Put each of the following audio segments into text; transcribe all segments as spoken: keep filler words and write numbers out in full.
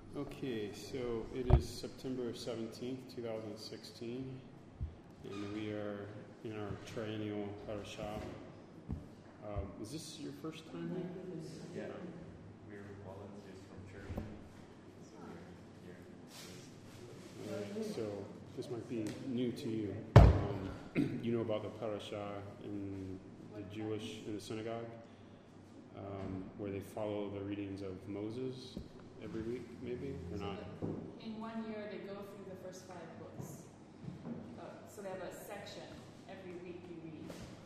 Okay, so it is September seventeenth, twenty sixteen, and we are in our triennial parashah. Um, is this your first time here? Yeah, we're volunteers from church, so we're here. All right, so this might be new to you. Um, you know about the parashah in the Jewish, in the synagogue, um, where they follow the readings of Moses every week, maybe, or so not? The, in one year, they go through the first five books. Uh, so they have a section every week you read.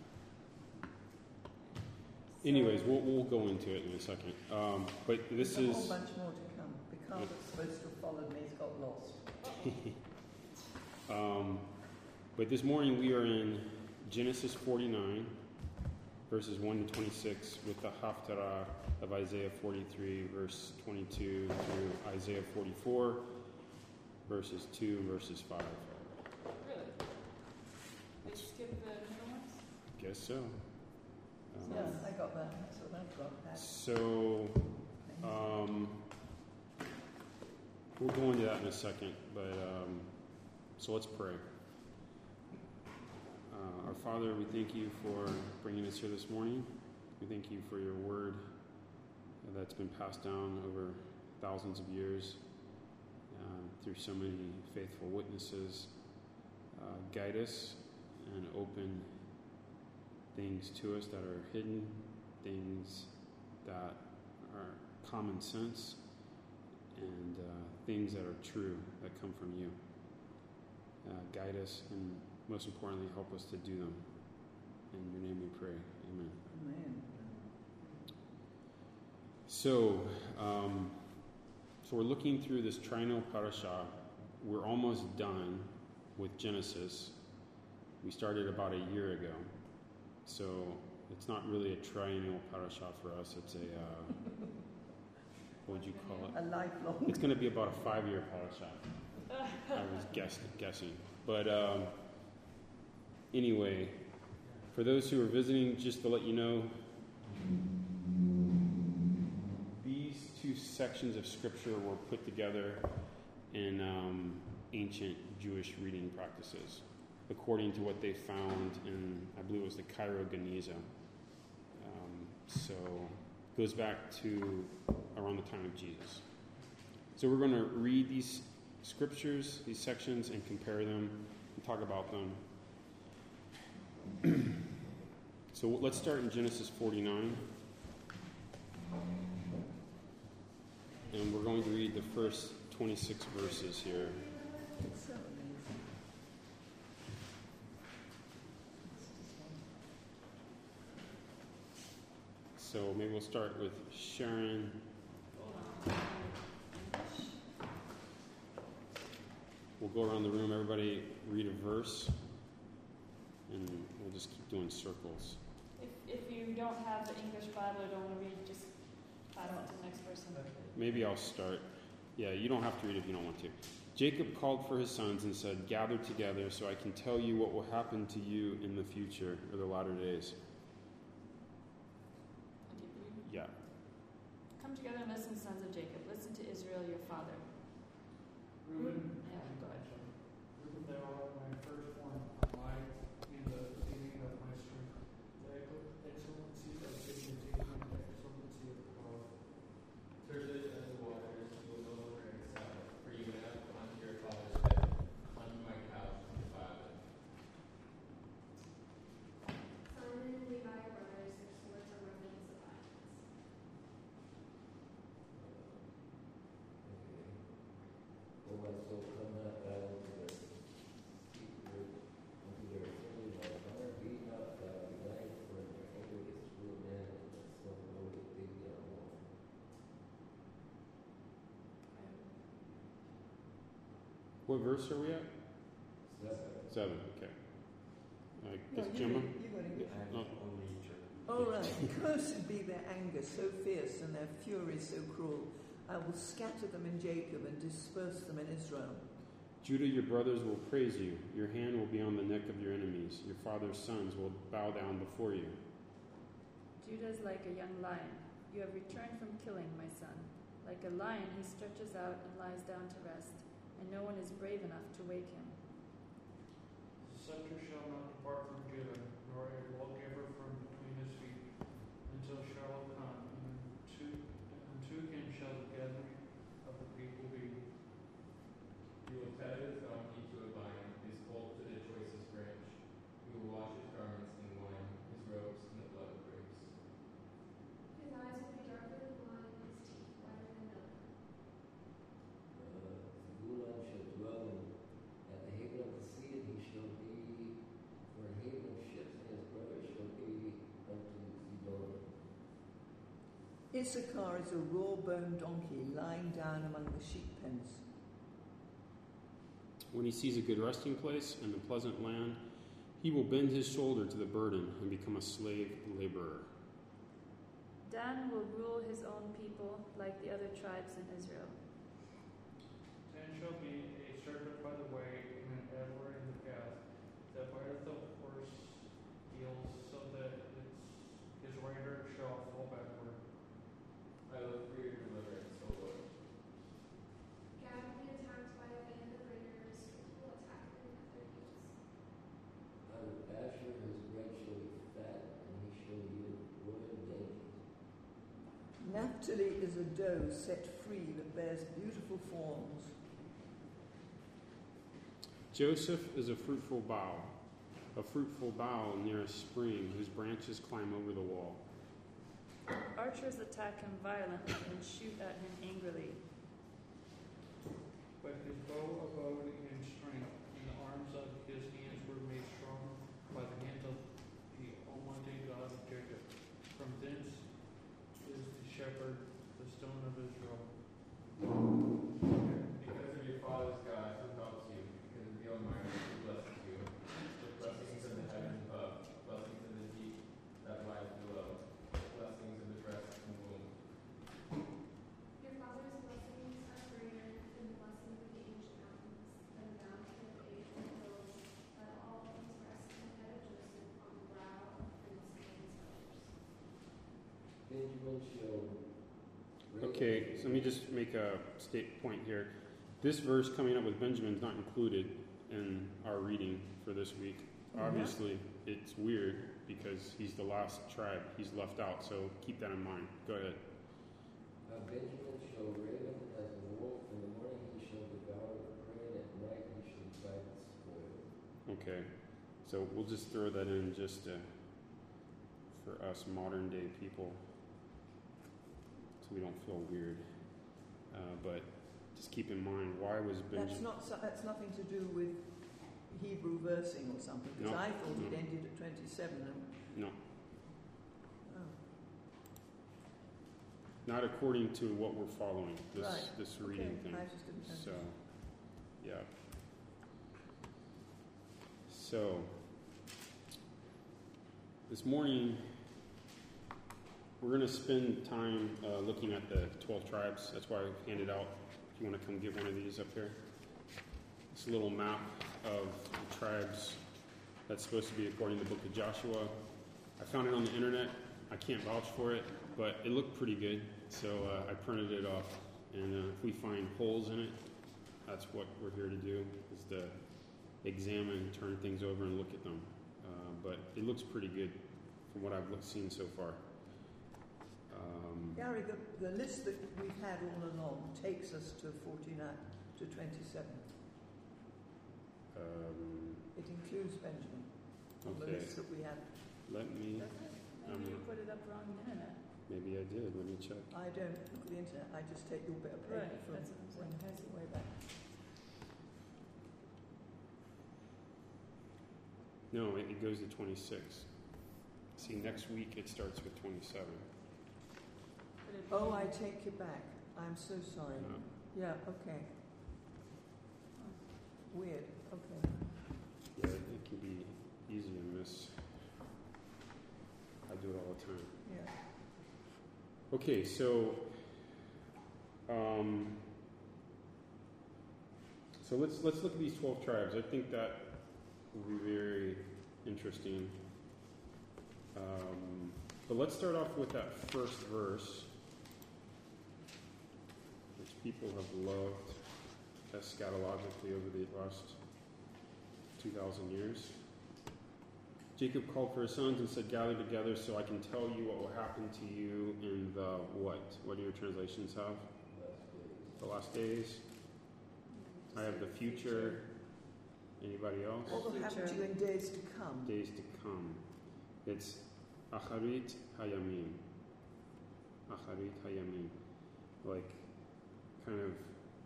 So Anyways, we'll, we'll go into it in a second. Um, but this There's a is... whole bunch more to come. Picard was supposed to have followed me, he's got lost. um, but this morning we are in Genesis forty-nine, verses one to twenty-six, with the Haftarah of Isaiah forty-three, verse twenty-two, through Isaiah forty-four, verses two and verses five. Really? They skip the middle ones? Guess so. Um, Yes, I got that. That's what I've got. That's So, um, we'll go into that in a second, but um, so let's pray. Uh, our Father, we thank you for bringing us here this morning. We thank you for your word that's been passed down over thousands of years um, through so many faithful witnesses. Uh, guide us and open things to us that are hidden, things that are common sense, and uh, things that are true that come from you. Uh, guide us and most importantly, help us to do them. In your name we pray. Amen. Amen. So, um, so we're looking through this triennial parashah. We're almost done with Genesis. We started about a year ago. So it's not really a triennial parashah for us. It's a, uh, what would you call it? A lifelong. It's going to be about a five-year parashah. I was guess, guessing. But um, anyway, for those who are visiting, just to let you know, these two sections of Scripture were put together in um, ancient Jewish reading practices, according to what they found in, I believe it was the Cairo Geniza. Um, so it goes back to around the time of Jesus. So we're going to read these scriptures, these sections, and compare them and talk about them. So let's start in Genesis forty-nine. And we're going to read the first twenty-six verses here. It's so amazing. So maybe we'll start with Sharon. We'll go around the room. Everybody read a verse, and we'll just keep doing circles. If, if you don't have the English Bible or don't want to read, just pass it to the next person. Maybe I'll start. Yeah, you don't have to read if you don't want to. Jacob called for his sons and said, "Gather together so I can tell you what will happen to you in the future, or the latter days." Yeah. Come together and listen, sons of Jacob. Listen to Israel, your father. Reuben, Yeah, go ahead. Reuben, thou art my firstborn, light in the beginning of my strength. The excellencies of dignity and the excellency of power. Turgid as the waters, you will no longer excel, for you went up onto your father's bed, onto my couch and defiled it. Simon and Levi are brothers, their swords are remnants of violence. O my soul, come not thou into their secret, into their assembly, my honor, be not thou united, for in their anger is cruel man, and the son Lord of thee no more. What verse are we at? Seven. Seven. Okay. I No, guess you, Gemma. you got it. I have No. only church. All right. Cursed be their anger so fierce and their fury so cruel. I will scatter them in Jacob and disperse them in Israel. Judah, your brothers will praise you. Your hand will be on the neck of your enemies. Your father's sons will bow down before you. Judah is like a young lion. You have returned from killing, my son. Like a lion, he stretches out and lies down to rest, and no one is brave enough to wake him. The scepter shall not depart from Judah, nor a lawgiver from between his feet, until Shiloh come, and unto, unto him shall the gathering of the people be. He will tether his donkey to a vine, his colt to the choicest branch. He will wash his garments in wine, his robes in the blood of grapes. His eyes will be darker than wine, his teeth whiter than milk. Uh, Zebulun shall dwell in, at the haven of the sea, and he shall be for a haven of ships, and his brother shall be unto Zidon. Issachar is a raw-boned donkey lying down among the sheep pens. When he sees a good resting place and a pleasant land, he will bend his shoulder to the burden and become a slave laborer. Dan will rule his own people like the other tribes in Israel. Dan shall be a serpent by the way, and an adder in the path, that biteth the horse heels, so that its, his rider shall fall backward. I look for your deliverance, O Lord. Gad will be attacked by a band of raiders, who will attack him at their gates. Out of Asher his bread shall be fat, and he shall yield royal dainties. Naphtali is a doe set free that bears beautiful fawns. Joseph is a fruitful bough, a fruitful bough near a spring whose branches climb over the wall. Archers attack him violently and shoot at him angrily. But his bow abode in strength, and the arms of his hands were made strong by the hand of the Almighty God of Jacob. From thence is the shepherd, the stone of Israel. Because of your father's God who helps you, because of the Almighty who blesses you, with blessings of the heavens above, blessings of the deep that lies below, blessings of the breast and womb. Your father's blessings are greater than the blessing of the ancient mountains, than the bounty of Abraham hills, that all things rest on the head of Joseph, on the brow of Prince and his brothers. Benjamin shall reign. Okay, so let me just make a state point here. This verse coming up with Benjamin is not included in our reading for this week. Mhm. Obviously, it's weird because he's the last tribe. He's left out, so keep that in mind. Go ahead. Uh, Benjamin shall raven as a wolf, in the morning he shall devour the prey, and at night he shall divide the spoil. Okay, so we'll just throw that in just to, for us modern day people, so we don't feel weird. Uh, but just keep in mind, why was That's Benjamin? not. So, that's nothing to do with Hebrew versing or something. Because No, I thought it no. ended at twenty-seven. And, No, oh, not according to what we're following. This Right. this reading okay. thing. I just didn't know. So, yeah. So, this morning, we're going to spend time uh, looking at the twelve tribes. That's why I handed out, if you want to come get one of these up here. It's a little map of the tribes that's supposed to be according to the book of Joshua. I found it on the internet. I can't vouch for it, but it looked pretty good. So uh, I printed it off. And uh, if we find holes in it, that's what we're here to do, is to examine, turn things over, and look at them. Uh, but it looks pretty good from what I've looked, seen so far. Um, Gary, the, the list that we've had all along takes us to forty-nine, to twenty-seven. um, It includes Benjamin. On the Okay. list that we had. let me, Doesn't it? Um, Maybe you put it up wrong on the internet. maybe I did. Let me check. I don't look at the internet. I just take your bit of paper Right, from that's what I'm when saying. has it way back. No, it, it goes to twenty-six. See, next week it starts with twenty-seven. Could it Oh, be- I take it back. I'm so sorry. Uh, Yeah, okay. Weird. Okay. yeah, it can be easy to miss. I do it all the time. Yeah. Okay, so um, so let's let's look at these twelve tribes. I think that will be very interesting. Um, but let's start off with that first verse. people have loved eschatologically over the last two thousand years. Jacob called for his sons and said, gather together so I can tell you what will happen to you in the what? What do your translations have? The last days. I have the future. Anybody else? What will happen to you in days to come? Days to come. It's Acharit Hayamim. Acharit Hayamim. Like, kind of,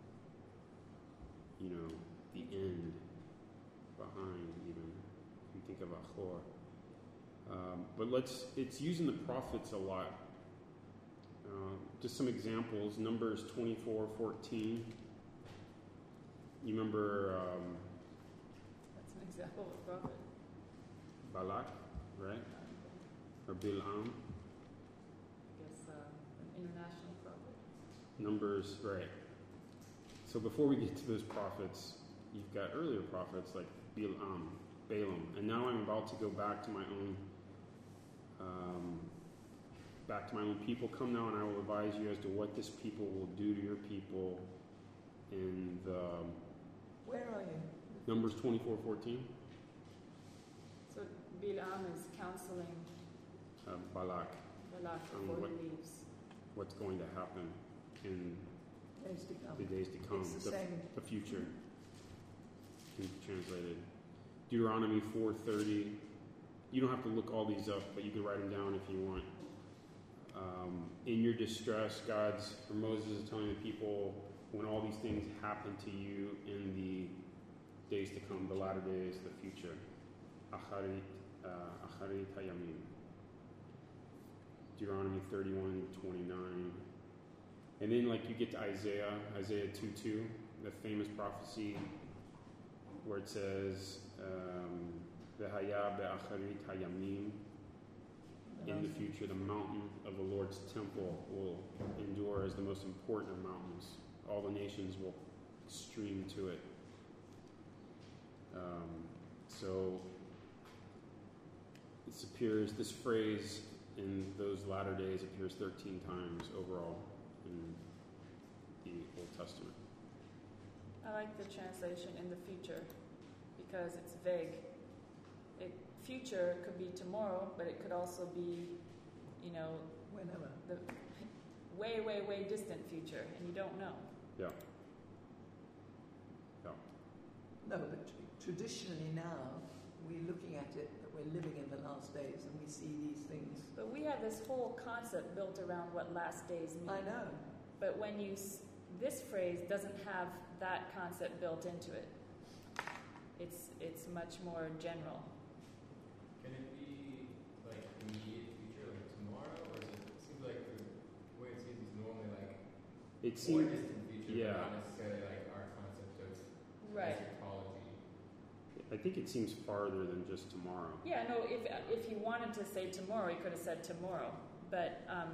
you know, the end, behind even. If you think of Achor. Um, but let's, it's using the prophets a lot. Uh, just some examples. Numbers twenty-four fourteen. You remember um, That's an example of a prophet. Balak, right? Or Bilam. I guess uh, an international prophet. Numbers, right. So before we get to those prophets, you've got earlier prophets like Bilam, Balaam. And now I'm about to go back to my own um, back to my own people. Come now and I will advise you as to what this people will do to your people in the Where are you? Numbers twenty-four fourteen. So Bilam is counseling Uh, Balak, Balak Um, before what- he leaves. what's going to happen in Days to come. the days to come, It's the the, same. the future can be translated. Deuteronomy four thirty. You don't have to look all these up, but you can write them down if you want. Um, in your distress, God's, or Moses is telling the people, when all these things happen to you in the days to come, the latter days, the future. Acharit, uh, Acharit Hayamim. Deuteronomy thirty-one twenty-nine. And then, like, you get to Isaiah, Isaiah two two, the famous prophecy where it says, V'haya be'acharit hayamim. In the future, the mountain of the Lord's temple will endure as the most important of mountains. All the nations will stream to it. Um, so, this appears, this phrase in those latter days appears thirteen times overall in the Old Testament. I like the translation in the future because it's vague. It, future could be tomorrow, but it could also be, you know, Whenever. the way, way, way distant future, and you don't know. Yeah. Yeah. No, but tr- traditionally now, we're looking at it that we're living in the last days and we see these things. But we have this whole concept built around what last days mean. I know. But when you, s- this phrase doesn't have that concept built into it. It's it's much more general. Can it be like immediate future, like tomorrow, or is it, it seems like the way it seems is normally like It more seems, distant future, yeah. but not necessarily like our concept of Right. eschatology. I think it seems farther than just tomorrow. Yeah, no, if if he wanted to say tomorrow, he could have said tomorrow. But um,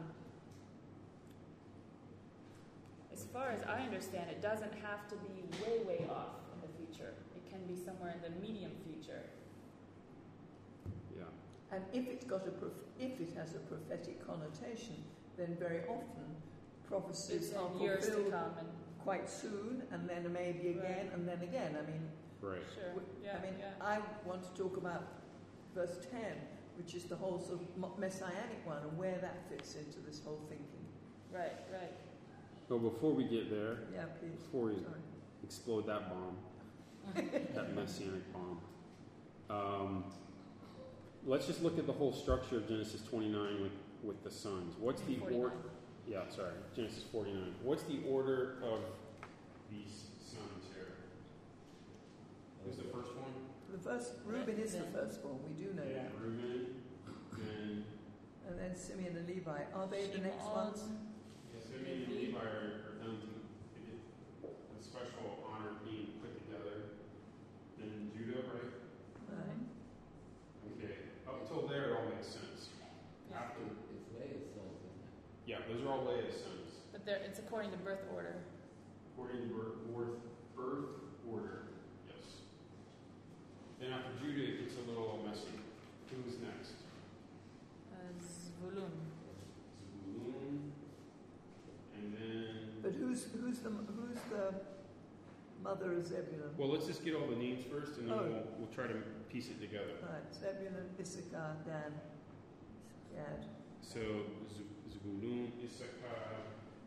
as far as I understand, it doesn't have to be way, way off in the future. It can be somewhere in the medium future. Yeah. And if it's got a prof- if it has a prophetic connotation, then very often prophecies It's are in years to fulfilled come, and quite soon, and then maybe again, Right. and then again. I mean, Right. sure, w- yeah, I mean, yeah. I want to talk about verse ten, which is the whole sort of mo- messianic one, and where that fits into this whole thinking. Right, right. Well, before we get there, Yeah, please. before we Sorry. explode that bomb, that messianic bomb, um, let's just look at the whole structure of Genesis twenty-nine with, with the sons. What's the order? forty-nine. Yeah, sorry, Genesis forty-nine. What's the order of these sons here? Who's the first one? The first Reuben is the Then- firstborn. We do know that. Reuben. Then And then Simeon and Levi. Are they the next Shimon, ones? Simeon and Levi are, are done to get a special honor being put together. Then Judah, right? Right. Okay, up till there it all makes sense. After, It's Leah's sons, isn't it? yeah, those are all Leah's sons. But they're, it's according to birth order. According to birth, birth, birth order, yes. Then after Judah, it gets a little messy. Who's next? Uh, Zvulun. Zebulun. And then But who's who's the who's the mother of Zebulun? Well, let's just get all the names first, and then Oh. we'll, we'll try to piece it together. Right, Zebulun, Issachar, Dan, Gad. So, Z- Zebulun, Issachar,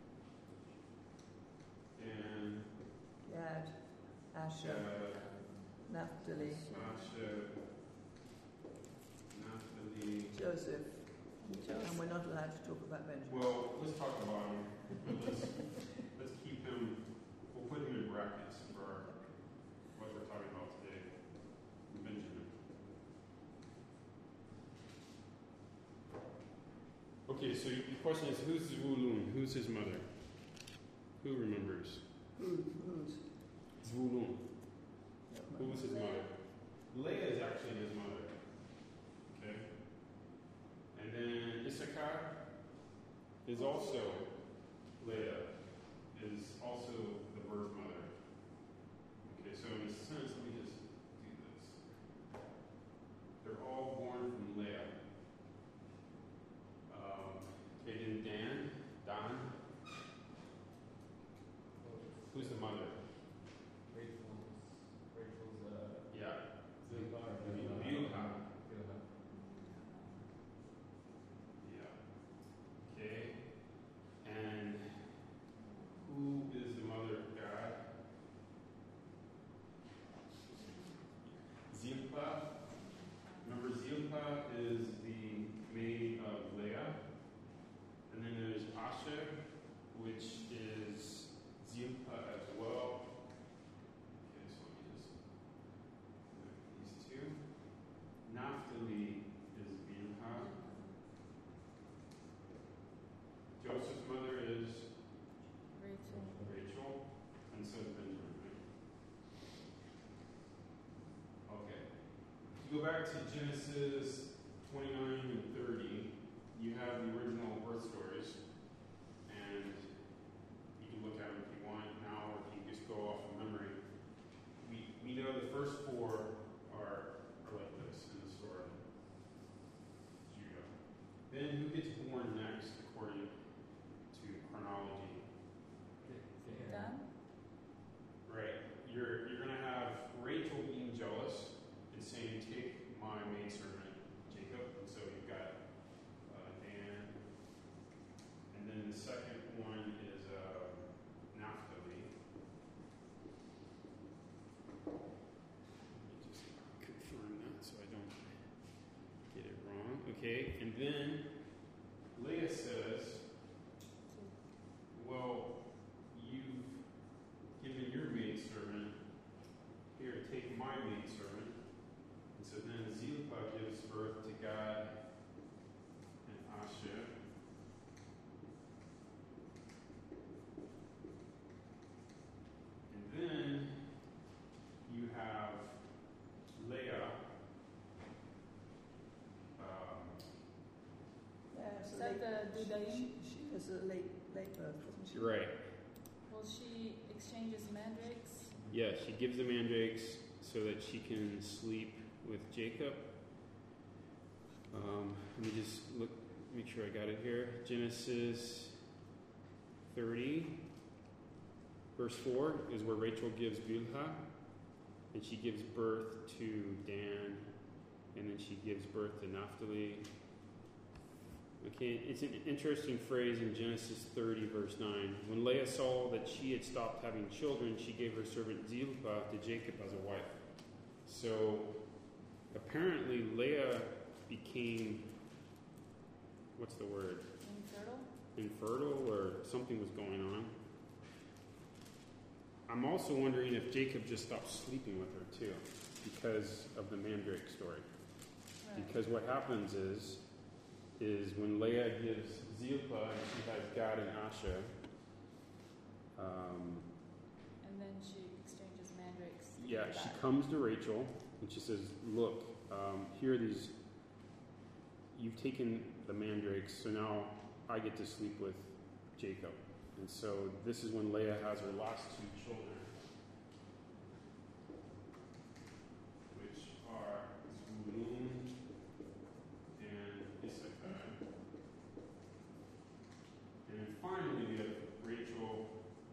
and Gad, Asher, Gad, Naphtali, Asher, Naphtali. Joseph. And we're not allowed to talk about Benjamin. Well, let's talk about him. But let's, let's keep him, we'll put him in brackets for our, what we're talking about today. Benjamin. Okay, so the question is, who's Zvulun? Who's his mother? Who remembers? Who, who's? Zvulun. Who was his mother? Leah is actually his mother. Okay? And then Issachar is also Leah, is also the birth mother. Okay, so in a sense, let me just do this. They're all born from Leah. Um, okay, then Dan, Don. Who's the mother? Rachel's, Rachel's, uh, Yeah. Zilpah or Bilhah. Bilhah. Yeah. Okay. And who is the mother of God? Zilpah. Remember, Zilpah is the maid of Leah. And then there's Asher, which is Zilpah as well. Okay, so let me just look at these two. Naphtali is Bilhah. Joseph's mother is Rachel. Rachel, and so is Benjamin, right? Okay. If you go back to Genesis twenty-nine and thirty, you have the original birth stories, and you can look at them if you want now, or if you just go off of memory. We, we know the first four are, are like this in the story. Judah. Then who gets born next according to chronology? Dan? Right. You're you're gonna have Rachel being jealous and saying, "Take my maidservant Jacob." And so you've got uh, Dan, and then the second one is uh, Naphtali. Let me just confirm that so I don't get it wrong. Okay, and then Leah says, "Well, you've given your maidservant, here, take my maidservant." And so then Zilpah gives birth to Gad and Asher. And then you have Leah. Um, Yeah, so Is that late, the she, Dudaim? she, she has a late, late birth, doesn't she? right. Well, she exchanges mandrakes. Yeah, she gives the mandrakes so that she can sleep with Jacob. Um, let me just look, make sure I got it here. Genesis thirty, verse four is where Rachel gives Bilhah, and she gives birth to Dan, and then she gives birth to Naphtali. Okay, it's an interesting phrase in Genesis thirty, verse nine. When Leah saw that she had stopped having children, she gave her servant Zilpah to Jacob as a wife. So, apparently Leah became, what's the word? Infertile? Infertile, or something was going on. I'm also wondering if Jacob just stopped sleeping with her too, because of the mandrake story. Right. Because what happens is, is when Leah gives Zilpah and she has Gad and Asher, um, And then she exchanges mandrakes. yeah, for she that. comes to Rachel and she says, "Look, um, here are these. You've taken the mandrakes, so now I get to sleep with Jacob." And so this is when Leah has her last two children, which are Zvulun and Issachar. And then finally we have Rachel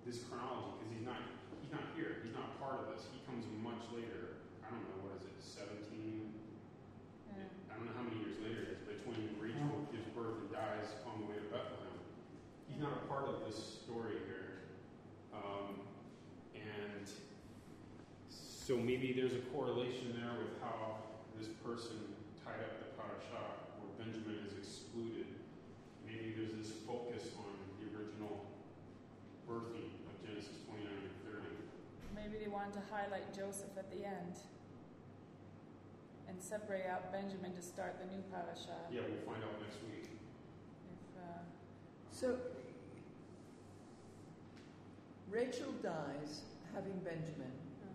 this chronology because he's not he's not here. He's not part of this. He comes much later. I don't know, what is it, seventeen? Yeah. I don't know how many years later it is, between Rachel gives birth and dies on the way to Bethlehem. He's not a part of this story here. Um, and so maybe there's a correlation there with how this person tied up the parashah, where Benjamin is excluded. Maybe there's this focus on the original birthing of Genesis twenty-nine and thirty. Maybe they wanted to highlight Joseph at the end and separate out Benjamin to start the new parasha. Yeah, we'll find out next week. If, uh, So, Rachel dies having Benjamin,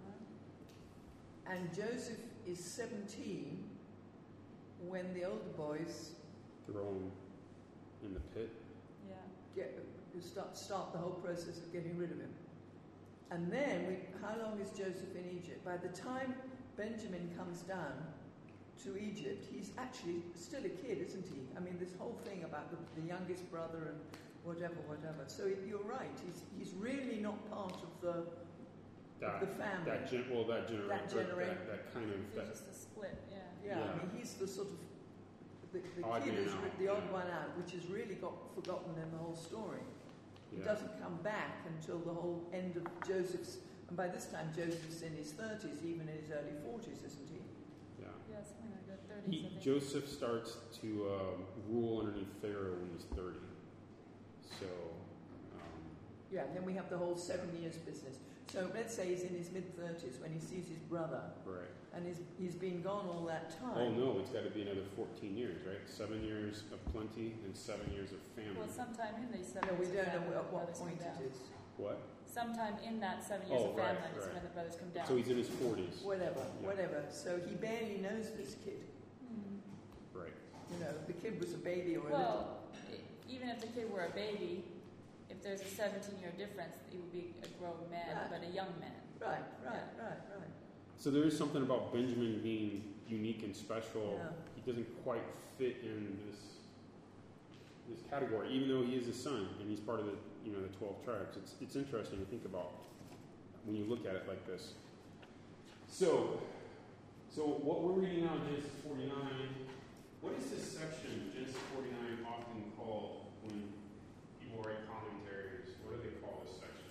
uh-huh. and Joseph is seventeen when the older boys Throw him in the pit. Yeah. get start start the whole process of getting rid of him. And then, we, how long is Joseph in Egypt? By the time Benjamin comes down to Egypt, he's actually still a kid, isn't he? I mean, this whole thing about the, the youngest brother and whatever, whatever. So you're right. He's he's really not part of the That, of the family. that gen- well, that generation, That that, genera- that, that kind of There's that. just a split, yeah. Yeah, Yeah. I mean, he's the sort of the, the Odd kid man is out, re- the odd yeah. one out, which has really got forgotten in the whole story. He Yeah. doesn't come back until the whole end of Joseph's, and by this time Joseph's in his thirties, even in his early forties, isn't he? Yeah. Yeah, something like that, thirties, He, I think. Joseph starts to um, rule underneath Pharaoh when he's thirty. So, um, Yeah, and then we have the whole seven years business. So let's say he's in his mid-thirties when he sees his brother, right. and he's, he's been gone all that time. Oh no, it's got to be another fourteen years, right? Seven years of plenty and seven years of famine. Well, sometime in these seven No, we years of don't know famine, at the what brothers come point down. it is. What? Sometime in that seven years Oh, of right, famine is right. when the brothers come down. So he's in his forties. Whatever, Yeah. whatever. So he barely knows this kid. Hmm. Right. You know, the kid was a baby or a little. Well, e- even if the kid were a baby, if there's a seventeen-year difference, he would be a grown man, Right. but a young man. Right, right, right, right. So there is something about Benjamin being unique and special. Yeah. He doesn't quite fit in this this category, even though he is a son and he's part of the you know the twelve tribes. It's it's interesting to think about when you look at it like this. So, so what we're reading now in Genesis forty-nine. What is this section, Genesis forty-nine, often called when people write commentaries? What do they call this section?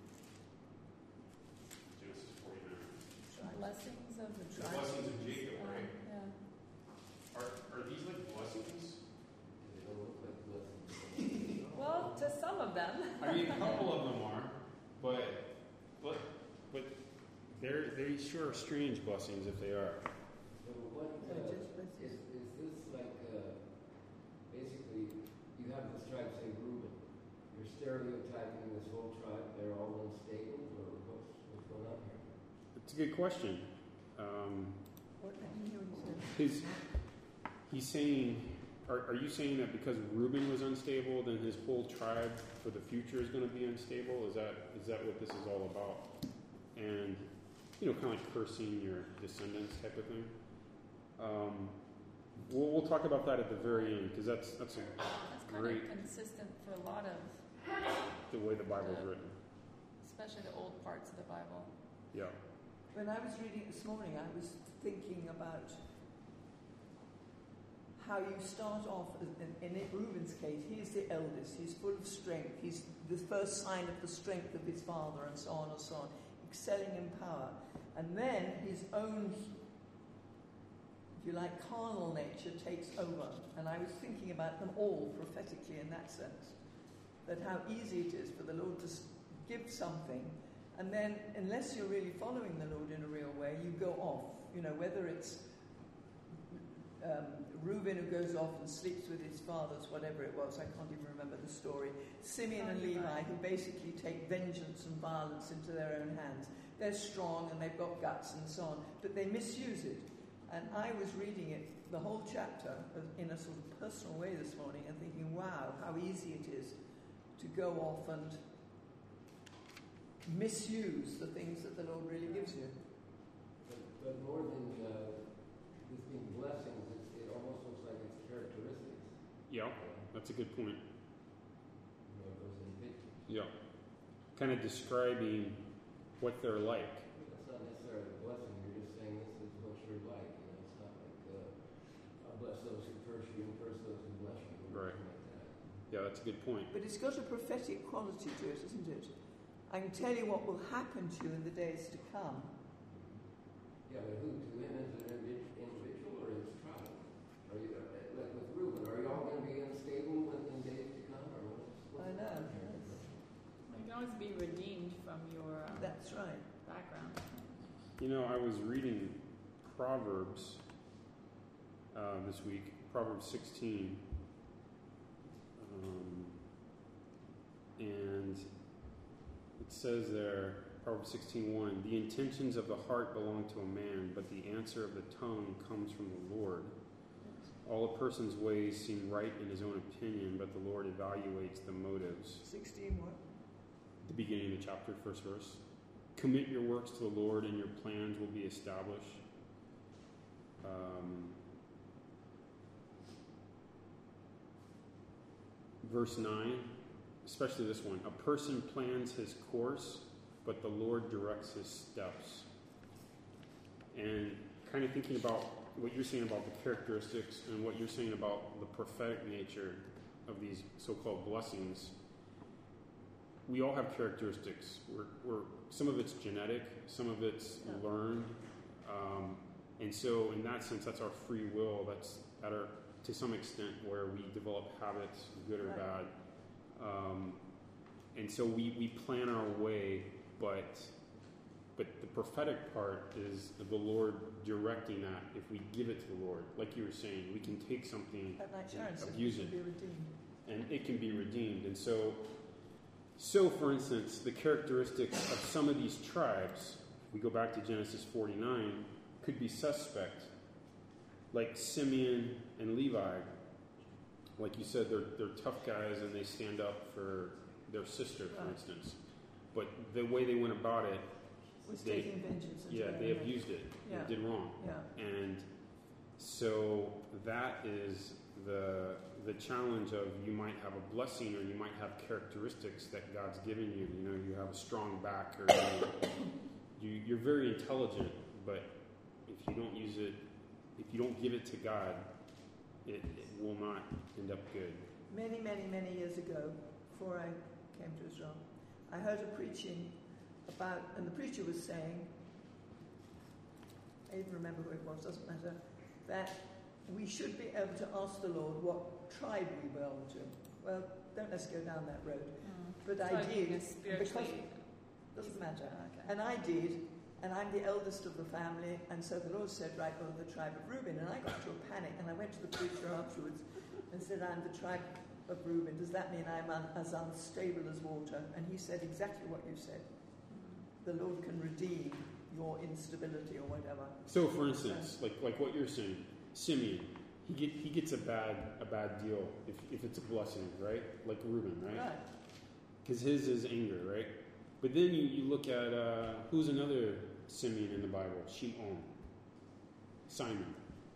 Genesis forty-nine. Blessings of the The tribe. blessings of Jacob, Um, right? yeah. Are, are these like blessings? They don't look like blessings. Well, to some of them. I mean, a couple of them are, but but but they're they sure are strange blessings if they are. So what, No, uh, just- let's is, just- is this like, uh, basically, you have this tribe, say Reuben, you're stereotyping this whole tribe, they're all unstable, or what's, what's going on here? It's a good question. Um, What I didn't hear what you said. his he's saying, are, are you saying that because Reuben was unstable, then his whole tribe for the future is going to be unstable? Is that is that what this is all about? And you know, kind of like cursing your descendants type of thing. Um, we'll, we'll talk about that at the very end because that's that's a, That's kind Great. of consistent for a lot of, the way the Bible is written. especially the old parts of the Bible. Yeah. When I was reading it this morning, I was thinking about how you start off, in, in Reuben's case, he's the eldest, he's full of strength, he's the first sign of the strength of his father, and so on and so on, excelling in power. And then his own, if you like, carnal nature takes over. And I was thinking about them all prophetically in that sense, that how easy it is for the Lord to s- give something, and then unless you're really following the Lord in a real way, you go off. You know, whether it's um, Reuben who goes off and sleeps with his fathers, whatever it was, I can't even remember the story. Simeon and Levi, who basically take vengeance and violence into their own hands. They're strong and they've got guts and so on, but they misuse it. And I was reading it, the whole chapter, in a sort of personal way this morning and thinking, wow, how easy it is to go off and misuse the things that the Lord really gives you. But, but more than, uh, this being blessings, it's, it almost looks like it's characteristics. Yeah, that's a good point. You know, it goes in pictures. Yeah. kind of describing what they're like. It's not necessarily a blessing. You're just saying this is what you're like. You know, it's not like uh, I'll bless those who curse you and curse those who bless you. Or Right. Like that. Yeah, that's a good point. But it's got a prophetic quality to it, isn't it? I can tell you what will happen to you in the days to come. Yeah, but who? To him as an individ- individual or his tribe? Are you uh, like with Reuben? Are y'all going to be unstable in the days to come, or what's? what's I know. going on here? You can always be redeemed from your um, That's right. background. You know, I was reading Proverbs uh, this week, Proverbs sixteen, um, and it says there, Proverbs sixteen one, the intentions of the heart belong to a man, but the answer of the tongue comes from the Lord. All a person's ways seem right in his own opinion, but the Lord evaluates the motives. sixteen what? The beginning of the chapter, first verse. Commit your works to the Lord, and your plans will be established. Um, verse nine, especially this one. A person plans his course, but the Lord directs his steps. And kind of thinking about what you're saying about the characteristics and what you're saying about the prophetic nature of these so-called blessings, we all have characteristics. We're, we're, some of it's genetic, some of it's Yeah. learned. Um, and so in that sense, that's our free will. That's at our, to some extent where we develop habits, good or Right. bad. Um, and so we, we plan our way, but but the prophetic part is the Lord directing that if we give it to the Lord. Like you were saying, we can take something That like Sharon and said, abuse it it, should be redeemed. and it can be redeemed. And so, so for instance, the characteristics of some of these tribes, we go back to Genesis forty-nine, could be suspect. Like Simeon and Levi, like you said, they're they're tough guys and they stand up for their sister, for Right. instance. But the way they went about it, Was they- taking vengeance. and yeah, doing they it. abused it. Yeah. They did wrong. Yeah. And so that is the the challenge of you might have a blessing or you might have characteristics that God's given you. You know, you have a strong back or you, you, you're very intelligent, but if you don't use it, if you don't give it to God, it, it will not end up good. Many, many, many years ago, before I came to Israel, I heard a preaching about, and the preacher was saying, I even remember who it was, doesn't matter, that we should be able to ask the Lord what tribe we belong to. Well, don't let's go down that road. But So I being did, a spiritually. doesn't matter. Okay. And I did, and I'm the eldest of the family, and so the Lord said, right, well, the tribe of Reuben, and I got into a panic, and I went to the preacher afterwards and said, I'm the tribe of Reuben. Does that mean I'm un- as unstable as water? And he said exactly what you said. The Lord can redeem your instability or whatever. So, for instance, like like what you're saying, Simeon, he get he gets a bad a bad deal if, if it's a blessing, right? Like Reuben, right? Right. Because his is anger, right? But then you, you look at uh, who's another Simeon in the Bible? Shimon, Simon,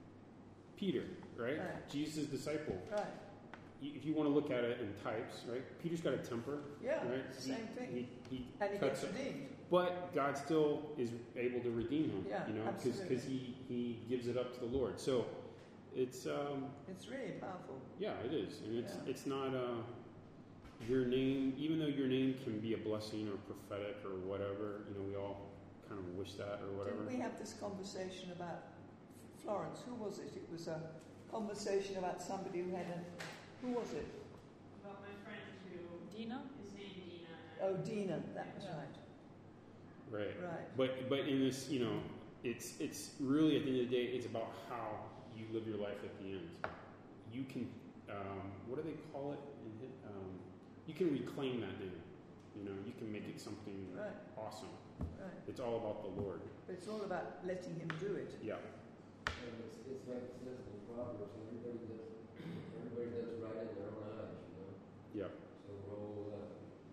Peter, right? Right. Jesus' disciple. Right. You- If you want to look at it in types, right? Peter's got a temper, Yeah, right? it's the same thing. He, he, And he cuts gets it. redeemed. But God still is able to redeem him, Yeah, you know, absolutely. because he, he gives it up to the Lord. So it's, um, It's really powerful. yeah, it is. And it's Yeah. it's not uh, your name, even though your name can be a blessing or prophetic or whatever, you know, we all kind of wish that or whatever. Didn't we have this conversation about Florence? Who was it? It was a conversation about somebody who had a... Who was it? About my friend who Dina? is named Dina. Oh, Dina. That was Yeah. right. Right. Right. But but in this, you know, it's it's really at the end of the day, it's about how you live your life at the end. You can, um, what do they call it? In hit, um, you can reclaim that name. You know, you can make it something Right. awesome. Right. It's all about the Lord. But it's all about letting him do it. Yeah. And it's, it's like it says in Proverbs, everybody does, everybody does right in their own eyes, you know? Yeah. So roll, uh,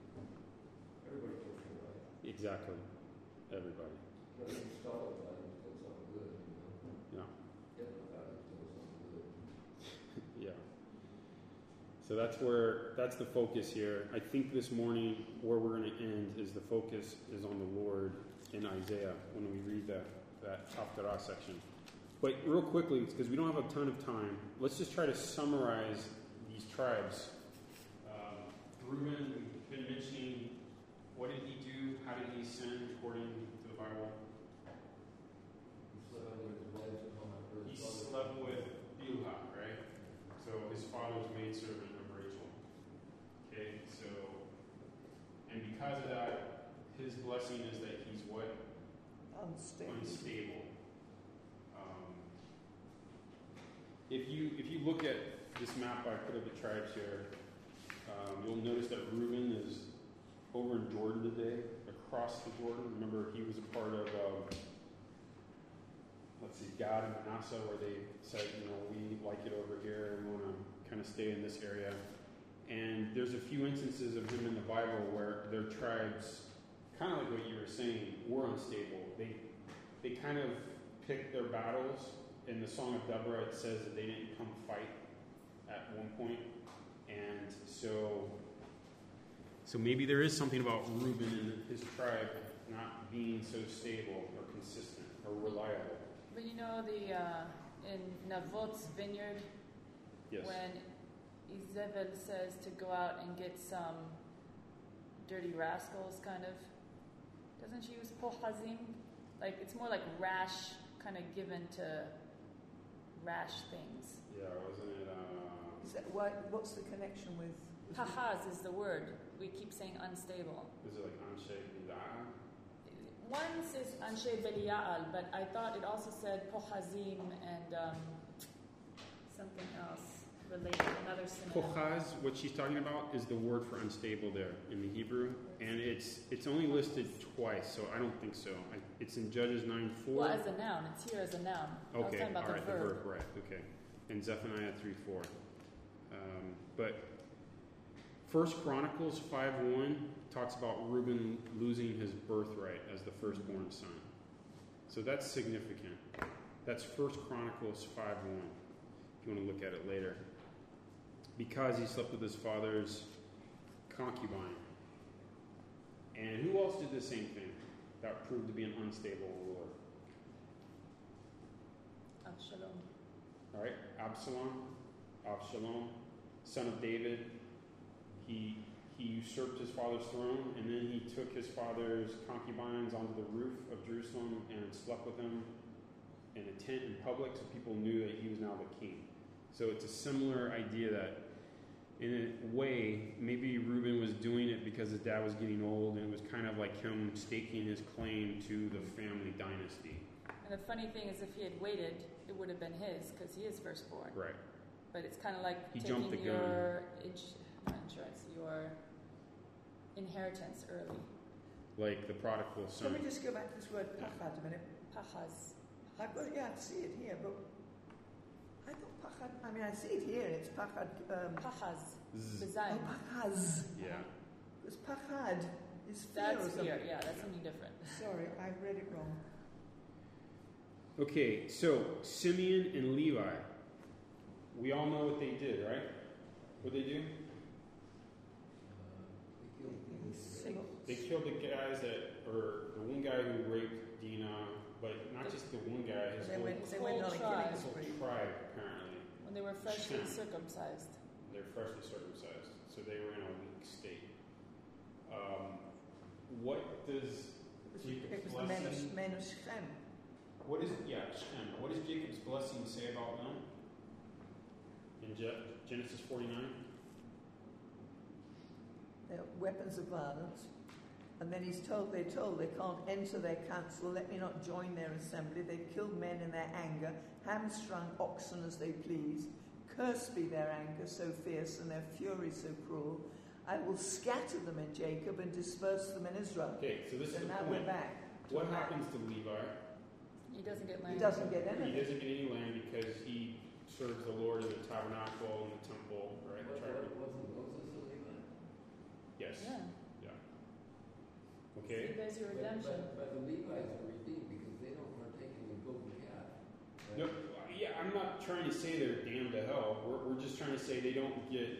everybody thinks they're right. Exactly. Everybody. You know, you stall about it until something good, you know? Yeah. Get about it until something good. Yeah. So that's where, that's the focus here. I think this morning where we're going to end is the focus is on the Lord in Isaiah when we read that, that Haftarah section. But real quickly, because we don't have a ton of time, let's just try to summarize these tribes. Um, Reuben, we've been mentioning, what did he do? How did he sin according to the Bible? He slept with Bilhah, right? So his father's maidservant of Rachel. Okay, so, and because of that, his blessing is that he's what? Unstable. Unstable. Um, if you if you look at this map I put of the tribes here, um, you'll notice that Reuben is over in Jordan today, across the Jordan. Remember, he was a part of, um, let's see, Gad and Manasseh, where they said, you know, we like it over here and we want to kind of stay in this area. And there's a few instances of him in the Bible where their tribes, kind of like what you were saying, were unstable. They they kind of picked their battles. In the Song of Deborah, it says that they didn't come fight at one point. And so, so maybe there is something about Reuben and his tribe not being so stable or consistent or reliable. But you know, the uh, in Navot's vineyard, Yes. when Izebel says to go out and get some dirty rascals, kind of, doesn't she use pohazim? Like, it's more like rash, kind of given to rash things. Yeah, wasn't it? Uh, Is that why, what's the connection with? with Pahaz is the word. We keep saying unstable. is it like Anshe Bidah? One says Anshe Belial, but I thought it also said Pohazim and um, something else related, another synonym. Pohaz, what she's talking about, is the word for unstable there in the Hebrew, and it's it's only listed twice, so I don't think so. I, it's in Judges nine four. Well, as a noun. It's here as a noun. I was Okay, talking about all the right, verb. the verb, right? Okay, and Zephaniah three four. Um, but First Chronicles five one talks about Reuben losing his birthright as the firstborn son. So that's significant. That's First Chronicles five one. If you want to look at it later. Because he slept with his father's concubine. And who else did the same thing that proved to be an unstable ruler? Absalom. All right, Absalom, Absalom, son of David. He he usurped his father's throne, and then he took his father's concubines onto the roof of Jerusalem and slept with them in a tent in public, so people knew that he was now the king. So it's a similar idea that, in a way, maybe Reuben was doing it because his dad was getting old, and it was kind of like him staking his claim to the family dynasty. And the funny thing is, if he had waited, it would have been his, because he is firstborn. Right. But it's kind of like He taking jumped the gun. your ins- not insurance, your inheritance early. Like the prodigal son. Let me just go back to this word pachad a minute. Pachaz. I've got, yeah, I see it here, but I thought pachad, I mean, I see it here, and it's pachad, um, Pachaz. Z- oh, Design. pachaz. Yeah. Because pachad is fear That's or something. fear. Yeah, that's something different. Sorry, I read it wrong. Okay, so Simeon and Levi, we all know what they did, right? What they do? They killed the guys that, or the one guy who raped Dinah, but not just the one guy, his They whole, went, they whole went on a tribe. killing his whole spree. tribe, apparently. When they were freshly Shem. circumcised. They're freshly circumcised, so they were in a weak state. Um, what does It was, Jacob's it was the men of, blessing, men of Shem. what is, yeah, Shem, what does Jacob's blessing say about them? In Je- Genesis forty-nine? They're weapons of violence. And then he's told, they're told they can't enter their council, let me not join their assembly. They've killed men in their anger, hamstrung oxen as they please. Cursed be their anger so fierce and their fury so cruel. I will scatter them in Jacob and disperse them in Israel. Okay, so this So is the now point. we're back. to What that. happens to Levi? He doesn't get land. He doesn't get He anything. doesn't get any land because he serves the Lord in the tabernacle and the temple, right? The tribe. Wasn't Moses a Levite? Yes. Yeah. Okay. See, there's your But- redemption. But, but the Levites are redeemed because they don't partake in the golden calf. Right? No, yeah, I'm not trying to say they're damned to hell. We're, we're just trying to say they don't get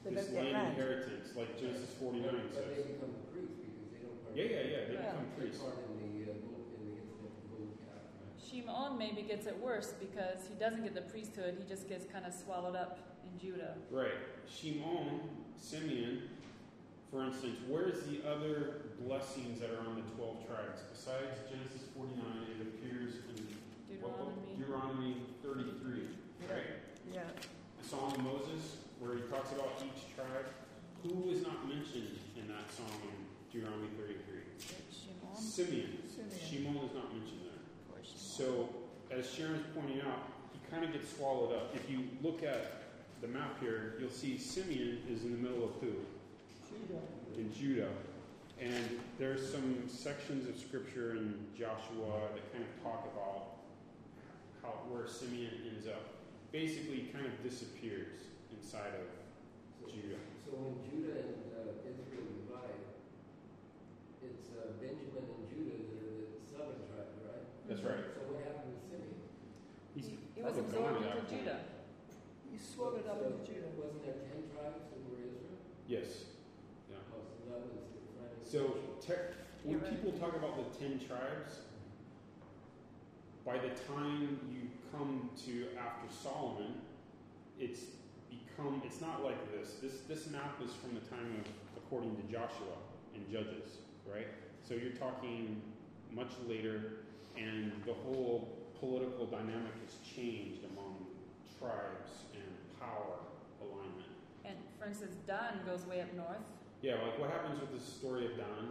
They this don't get land land. inheritance, like Genesis forty-nine But, but they says. become priests because they don't Yeah, participate. yeah, yeah. They Yeah. become Take priests. part in the, uh, gold- in the incident of the golden calf, right? Shimon maybe gets it worse because he doesn't get the priesthood. He just gets kind of swallowed up in Judah. Right. Shimon, Simeon, for instance, where's the other blessings that are on the twelve tribes? Besides Genesis forty-nine, it appears in what book? Deuteronomy. Deuteronomy thirty-three, right? Yeah. The Song of Moses, where he talks about each tribe. Who is not mentioned in that song in Deuteronomy thirty-three? Shimon. Simeon. Simeon. Shimon is not mentioned there. Poor Shimon. So, as Sharon's pointing out, he kind of gets swallowed up. If you look at the map here, you'll see Simeon is in the middle of who? Judah. In Judah. And there's some sections of scripture in Joshua that kind of talk about how where Simeon ends up. Basically, he kind of disappears inside of So, Judah. so when Judah and uh, Israel divide, it's uh, Benjamin and Judah that are the southern tribe, right? That's right. So what happened to Simeon? He's He, he was probably absorbed gone at into that point. Judah. He swallowed up So into Judah. Wasn't there ten tribes that were Israel? Yes. Yeah. Oh, so that was the final. So, ter- when You're right. people talk about the ten tribes, by the time you come to after Solomon, it's become, it's not like this. This this map is from the time of, according to Joshua and Judges, right? So you're talking much later, and the whole political dynamic has changed among tribes and power alignment. And for instance, Dan goes way up north. Yeah, like what happens with the story of Dan?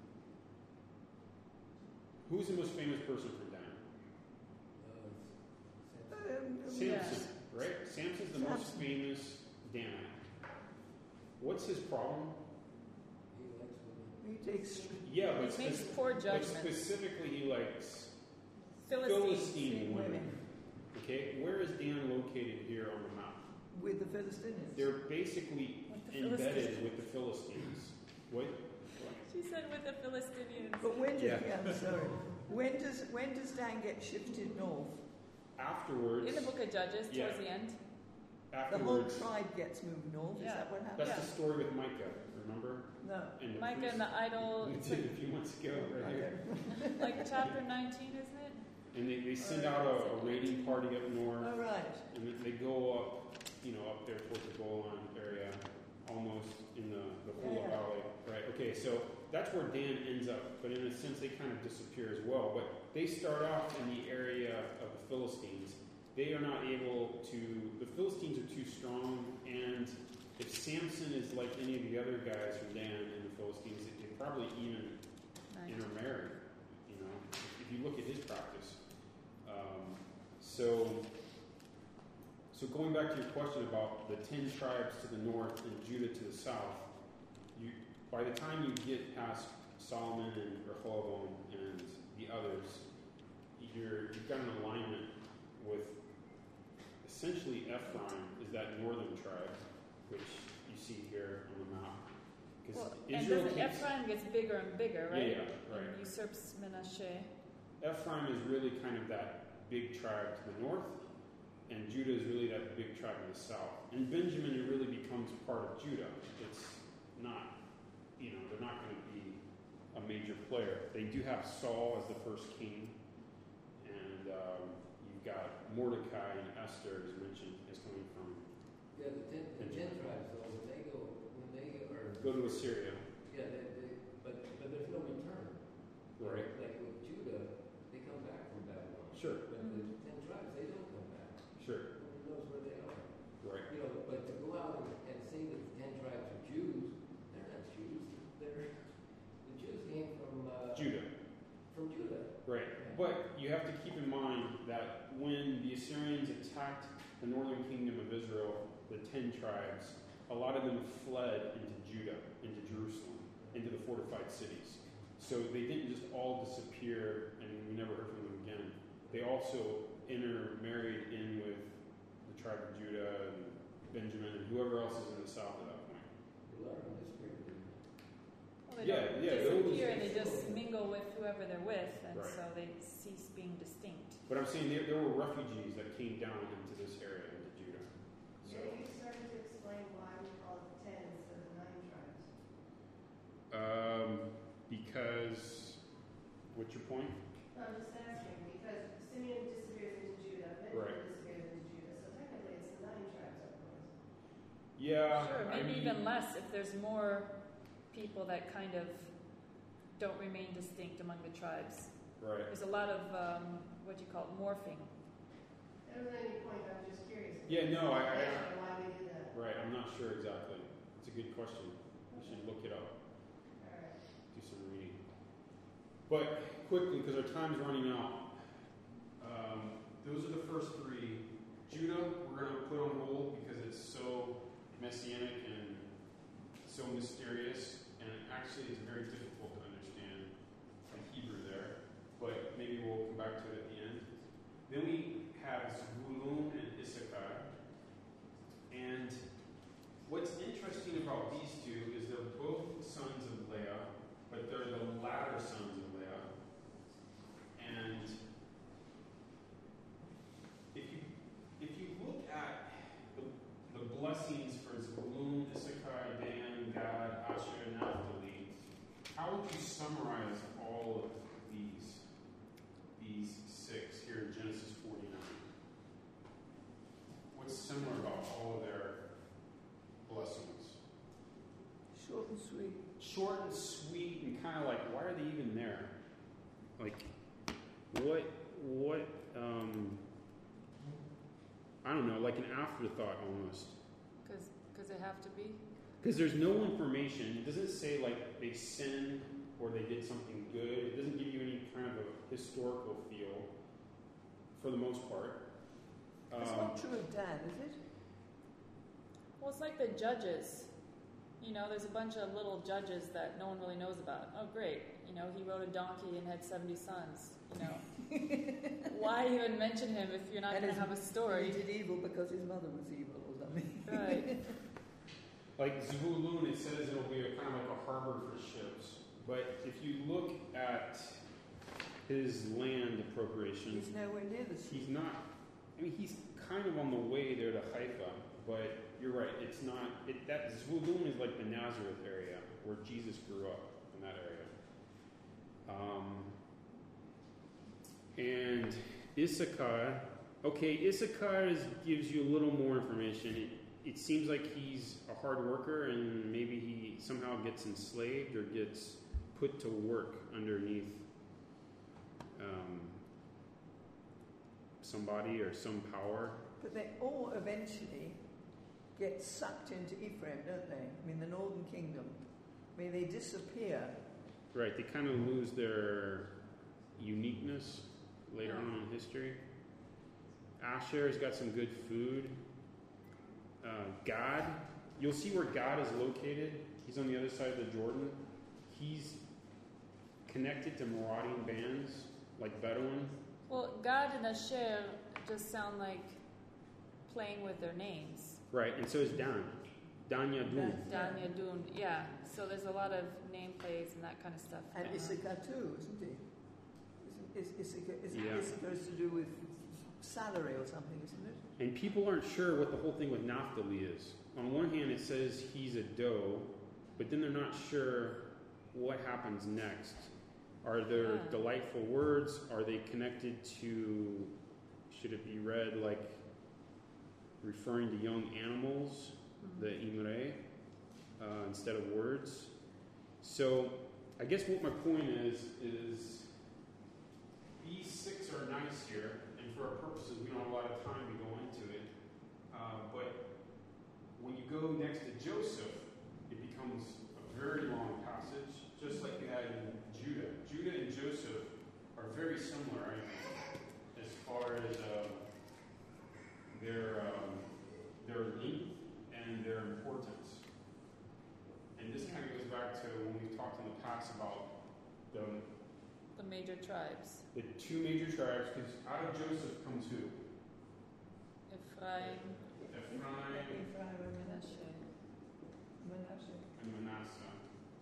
Who's the most famous person from Dan? Uh, Um, Samson, Yes. right? Samson's the most Samson. famous Danite. What's his problem? he likes women. He takes. Yeah, He but, makes spec- poor but judgments. specifically he likes Philistines. Philistine women. women. Okay, where is Dan located here on the map? With the Philistines. They're basically With the embedded Philistines. with the Philistines. What? She said with the Philistines. But when does Yeah. yeah. I'm sorry. When does when does Dan get shifted north? Afterwards, In the book of Judges, Yeah. towards the end. The whole afterwards, tribe gets moved north. Is Yeah. that what that's happens? the story with Micah. Remember? No. And the Micah priest- and the idol. we It's did like, a few months ago, right I here. don't- like chapter nineteen, isn't it? And they, they send Or out is a, a it raiding party up north. All right. And then they go up, you know, up there towards the Golan area, almost in the, the Hula Yeah. Valley. Right, okay, so that's where Dan ends up, but in a sense they kind of disappear as well. But they start off in the area of the Philistines. They are not able to, the Philistines are too strong, and if Samson is like any of the other guys from Dan and the Philistines, they, they probably even Nice. intermarry, you know, if you look at his practice. Um, so, so going back to your question about the ten tribes to the north and Judah to the south, you by the time you get past Solomon and Rehoboam and the others, you're, you've got an alignment with essentially Ephraim is that northern tribe, which you see here on the map. Because Well, and Israel doesn't takes, Ephraim gets bigger and bigger, right? Yeah, yeah, right. And usurps Menashe. Ephraim is really kind of that big tribe to the north, and Judah is really that big tribe in the south. And Benjamin it really becomes part of Judah. It's not, you know, they're not going to be a major player. They do have Saul as the first king, and um, you've got Mordecai and Esther, as mentioned, is coming from Yeah, the ten, the ten tribes, though, when they go, when they are. go to Assyria, Yeah, they, they, but, but there's no return. right? Like with Judah, they come back from Babylon. Sure, But the ten tribes, they don't come back. sure, Who knows where they are? right. You know, but to go out and, and say that the ten tribes are Jews, they're not Jews. They're, the Jews came from, uh, Judah. from Judah. Right, but you have to keep in mind that when the Assyrians attacked the northern kingdom of Israel, the ten tribes, a lot of them fled into Judah, into Jerusalem, into the fortified cities. So they didn't just all disappear and we never heard from them again. They also intermarried in with the tribe of Judah and Benjamin and whoever else is in the south at that point. A lot of them disappeared. Well, they Yeah, don't yeah, disappear, those- they just mingle with whoever they're with, and Right. so they cease being distinct. But I'm saying there, there were refugees that came down into this area, into Judah. So. Are you starting to explain why we call it the ten Um, because, what's your point? No, I'm just asking, because Simeon disappears into Judah, Benjamin Right. disappears into Judah, so technically it's the nine tribes up north. Yeah. Sure, I maybe mean, even less if there's more people that kind of don't remain distinct among the tribes. Right. There's a lot of um, what you call it, morphing. There wasn't any point, I'm just curious. Yeah, no, I, I, Explanation why we did that. right, I'm not sure exactly. It's a good question. We should look it up, Alright. do some reading. But quickly, because our time's running out, um, those are the first three. Judah, we're going to put on hold because it's so messianic and so mysterious, and actually it's very difficult to understand the Hebrew there, but maybe we'll come back to it at the end. Then we have Zvulun and Issachar, and what's interesting about these two is they're both sons of Leah, but they're the latter sons of Leah, and if you if you look at the, the blessings for Zvulun, Issachar, Dan, Gad, Asher, and Naphtali, how would you summarize all of these these six here in Genesis forty-nine? What's similar about all of their blessings? Short and sweet. Short and sweet, and kind of like, why are they even there? Like, what, what, um, I don't know, like an afterthought almost. Because they have to be. Because there's no information. It doesn't say like they sinned or they did something good. It doesn't give you any kind of a historical feel, for the most part. It's Um, not true of Dan, is it? Well, it's like the judges. You know, there's a bunch of little judges that no one really knows about. Oh, great. You know, he rode a donkey and had seventy sons. You know, why even mention him if you're not And going to his- have a story? He did evil because his mother was evil or something. Right. Like Zvulun, it says it'll be a kind of like a harbor for ships. But if you look at his land appropriation, He's nowhere near the sea. he's not. I mean, he's kind of on the way there to Haifa, but you're right. It's not. It, that Zvulun is like the Nazareth area where Jesus grew up in that area. Um, and Issachar, okay, Issachar is, gives you a little more information. It, it seems like he's a hard worker, and maybe he somehow gets enslaved or gets put to work underneath um, somebody or some power. But they all eventually get sucked into Ephraim, don't they? I mean, the northern kingdom. I mean, they disappear. Right, they kind of lose their uniqueness later on in history. Asher's got some good food. Uh, God, you'll see where God is located. He's on the other side of the Jordan. He's connected to marauding bands like Bedouin. Well, Gad and Asher just sound like playing with their names. Right, and so is Dan. Dan Yadun. Dan Yadun, yeah. So there's a lot of name plays and that kind of stuff. And going on. Issachar too, isn't he? Isn't, is, Issachar, is, Yeah. Issachar is to do with salary or something, isn't it? And people aren't sure what the whole thing with Naphtali is. On one hand, it says he's a doe, but then they're not sure what happens next. Are there Yeah. delightful words? Are they connected to, should it be read like referring to young animals, Mhm. the imre, uh, instead of words? So I guess what my point is, is these six are nice here, and for our purposes, we don't have a lot of time to go into it. Uh, but when you go next to Joseph, it becomes a very long passage, just like you had in Judah. Judah and Joseph are very similar, I think, as far as uh, their um, their length and their importance. And this kind of goes back to when we've talked in the past about the The major tribes. the two major tribes, because out of Joseph comes who? Ephraim, Ephraim Ephraim and Manasseh. Manasseh. and Manasseh.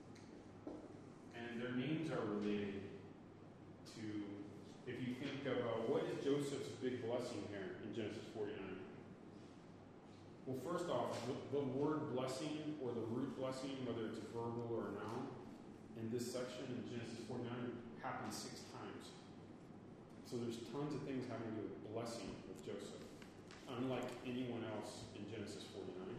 And their names are related to, if you think of uh, what is Joseph's big blessing here in Genesis forty-nine? Well, first off, the, the word blessing or the root blessing, whether it's verbal or noun, in this section in Genesis forty-nine happens six times. So there's tons of things having to do with blessing with Joseph, unlike anyone else in Genesis forty-nine.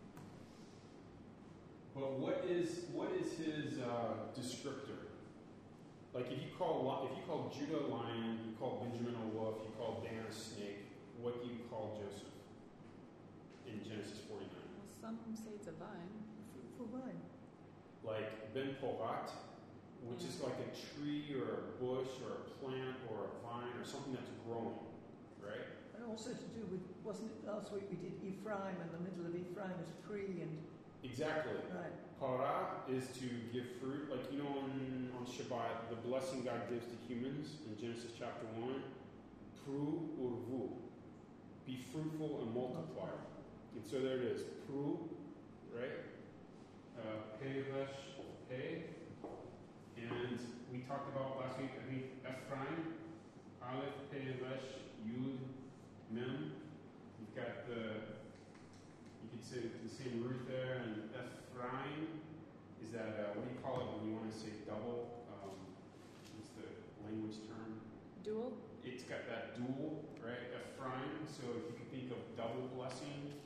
But what is what is his uh, descriptor? Like if you call if you call Judah a lion, you call Benjamin a wolf, you call Dan a snake, what do you call Joseph in Genesis forty-nine? Well, some say it's a vine. Fruitful vine. Like Ben Porat, which is like a tree or a bush or a plant or a vine or something that's growing, right? And also to do with, wasn't it last week we did Ephraim, and the middle of Ephraim is Pri, and Exactly. right. Para is to give fruit, like you know on, on Shabbat, the blessing God gives to humans in Genesis chapter one, Pru urvu, be fruitful and multiply. And so there it is, Pru, right? Uh, Pevesh, Pe. And we talked about last week, I think, Ephraim, Aleph, Pevesh, Yud, Mem. You've got the, you could say the same root there, and Ephraim is that, uh, what do you call it when you want to say double? Um, what's the language term? Dual? It's got that dual, right? Ephraim. So if you could think of double blessing.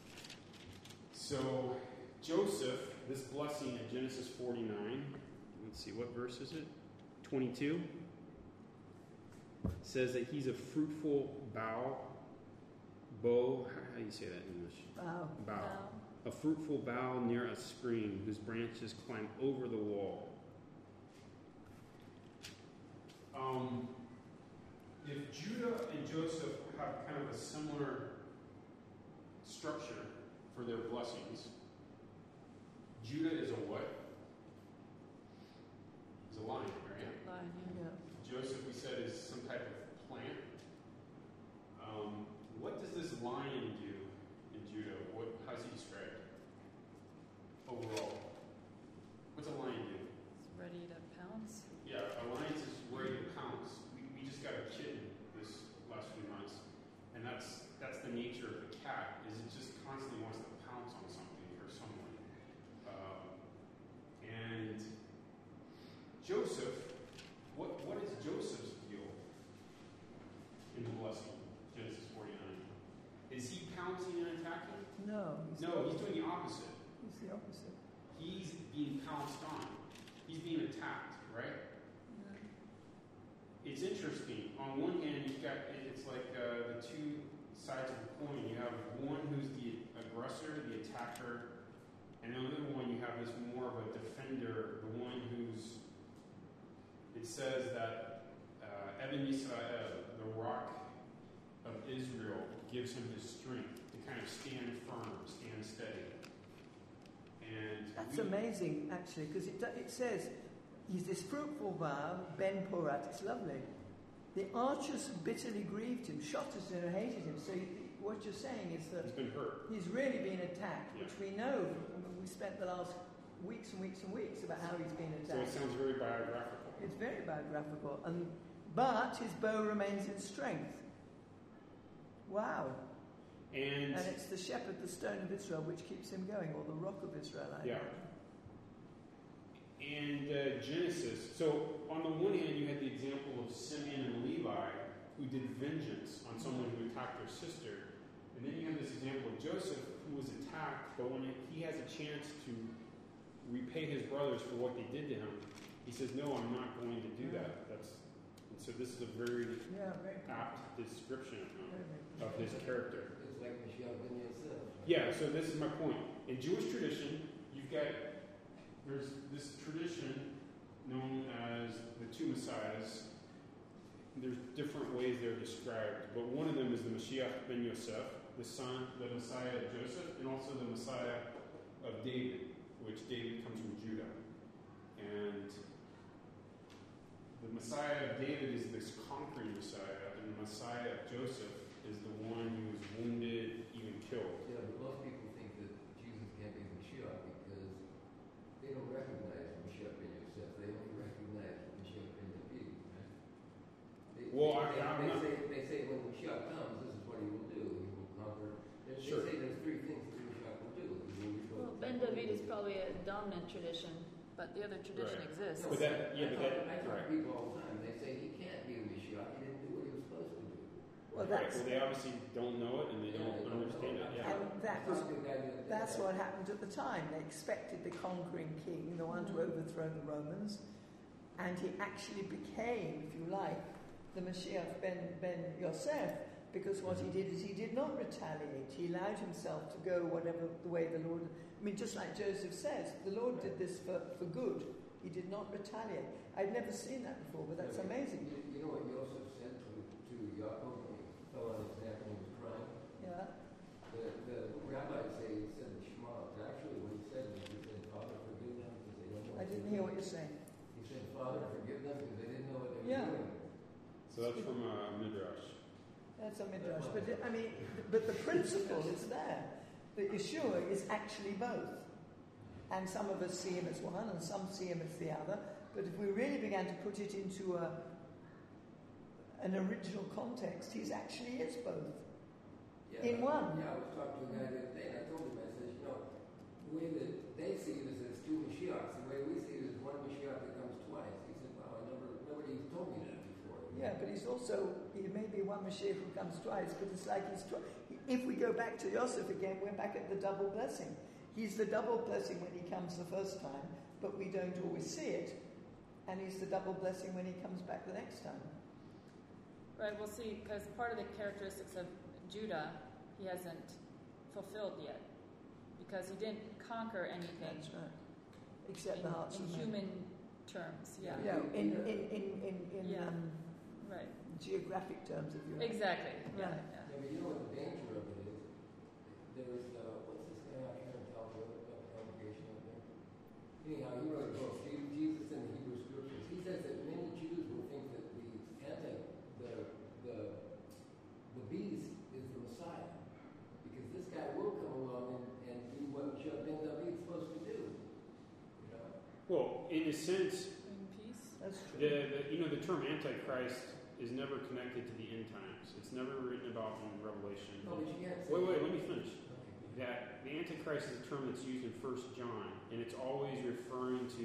So Joseph, this blessing in Genesis forty-nine, let's see, what verse is it? twenty-two. Says that he's a fruitful bough. Bow, how do you say that in English? Bow. Bough. No. A fruitful bough near a spring whose branches climb over the wall. Um, if Judah and Joseph have kind of a similar structure for their blessings, Judah is a what? Is a lion, right? Lion, yeah. Yeah. Joseph, we said, is some type of plant. Um, what does this lion do in Judah? What, how's he described overall? What's a lion do? It's ready to pounce. Yeah, a lion is ready to pounce. We, we just got a kitten this last few months, and that's that's the nature of the cat. Is it just constantly wants to pounce on something or someone. Um, and Joseph, what what is Joseph's deal in the blessing? Genesis forty-nine. Is he pouncing and attacking? No. He's No, he's doing the opposite. He's the opposite. He's being pounced on. He's being attacked, right? Yeah. It's interesting. On one hand, you've got, it's like uh, the two sides of the coin. You have one who's the aggressor, the attacker, and on the other one, you have this more of a defender, the one who's, it says that uh, Eben Yisrael, the rock of Israel, gives him his strength to kind of stand firm, stand steady. And That's we, amazing, actually, because it, do- it says, he's this fruitful vow, Ben Porat, it's lovely. The archers bitterly grieved him, shot us and hated him. So you- what you're saying is that he's been hurt. he's really been attacked, Yeah. which we know, from- we spent the last weeks and weeks and weeks about how he's been So it attacked. sounds very biographical. It's very biographical, and but his bow remains in strength. Wow. And, And it's the shepherd, the stone of Israel, which keeps him going, or the rock of Israel. I Yeah. imagine. and uh, Genesis. So on the one hand, you had the example of Simeon and Levi, who did vengeance on someone who attacked their sister. And then you have this example of Joseph, who was attacked, but when he has a chance to repay his brothers for what they did to him, he says, no, I'm not going to do that. That's, and so this is a very Yeah, very good. apt description um, Very, very good. of his character. It's like Mashiach ben Yosef. Yeah, so this is my point. In Jewish tradition, you've got, there's this tradition known as the two Messiahs. There's different ways they're described, but one of them is the Mashiach ben Yosef, the son, the Messiah of Joseph, and also the Messiah of David, which David comes from Judah. And the Messiah of David is this conquering Messiah, and the Messiah of Joseph is the one who was wounded, even killed. Yeah, but most people think that Jesus can't be Mashiach because they don't recognize Mashiach ben Yosef. They only recognize Mashiach ben David. Right? They, Well, they, I- they, I'm they not- say they say when Mashiach comes, this is what he will do. He will conquer. They, Sure. they say there's three things that Mashiach will do. He will rebuild Well, the Ben temple. David is probably a dominant tradition but the other tradition Right. exists. But that, yeah, I but talk, that, I talk right. to people all the time. They say he can't be the Mashiach. He didn't do what he was supposed to do. Well, Right, that's, well, they obviously don't know it and they Yeah, don't they don't understand know. it. Yeah. and that I was talked to a guy the other day. That's what happened at the time. They expected the conquering king, the one to overthrow the Romans, and he actually became, if you like, the Mashiach ben, ben Yosef, because what he did is he did not retaliate. He allowed himself to go whatever the way the Lord, I mean, just like Joseph says, the Lord did this for, for good. He did not retaliate. I'd never seen that before, but that's amazing. You, you know what Joseph said to, to Yaakov when he fell on his neck and he was crying? Yeah. The, the rabbis say he said the Shema. But actually, what he said was he said, Father, forgive them because they don't know I what didn't they're hear what doing." you're saying. He said, Father, forgive them because they didn't know what they were Yeah. doing. So that's from uh, Midrash. That's a midrash, but it- I mean, but the principle is there. That Yeshua is actually both, and some of us see him as one, and some see him as the other. But if we really began to put it into a an original context, he's actually is both. Yeah, In one. Yeah, I was talking to a guy the other day, and I told him, I said, you know, the way that they see it is as two Mashiachs. The way we see it is one Mashiach that comes twice. He said, wow, I never, nobody told me that before. Yeah, but he's also, he may be one Mashiach who comes twice, but it's like he's, twi- if we go back to Yosef again, we're back at the double blessing. He's the double blessing when he comes the first time, but we don't always see it. And he's the double blessing when he comes back the next time. Right, we'll see, because part of the characteristics of Judah, he hasn't fulfilled yet. Because he didn't conquer anything That's right. Except in, the hearts in of men. human terms, yeah. Yeah, in, in, in, in, in Yeah. um, Right, geographic terms, if you like. exactly, yeah, Right. yeah. Yeah, but you know what the danger of it is? There's, uh, what's this guy out here in Talmud, that congregation up there? Anyhow, he wrote a book, Je- Jesus in the Hebrew Scriptures. He says that many Jews will think that the anti, the, the, the beast is the Messiah. Because this guy will come along and, and do what Shah ben David is supposed to do. You know? Well, in a sense, Bring peace. That's true. the, the you know the term Antichrist is never connected to the end times. It's never written about in Revelation. No, but you can't say Wait, wait, let me finish. Okay. That the Antichrist is a term that's used in First John, and it's always referring to,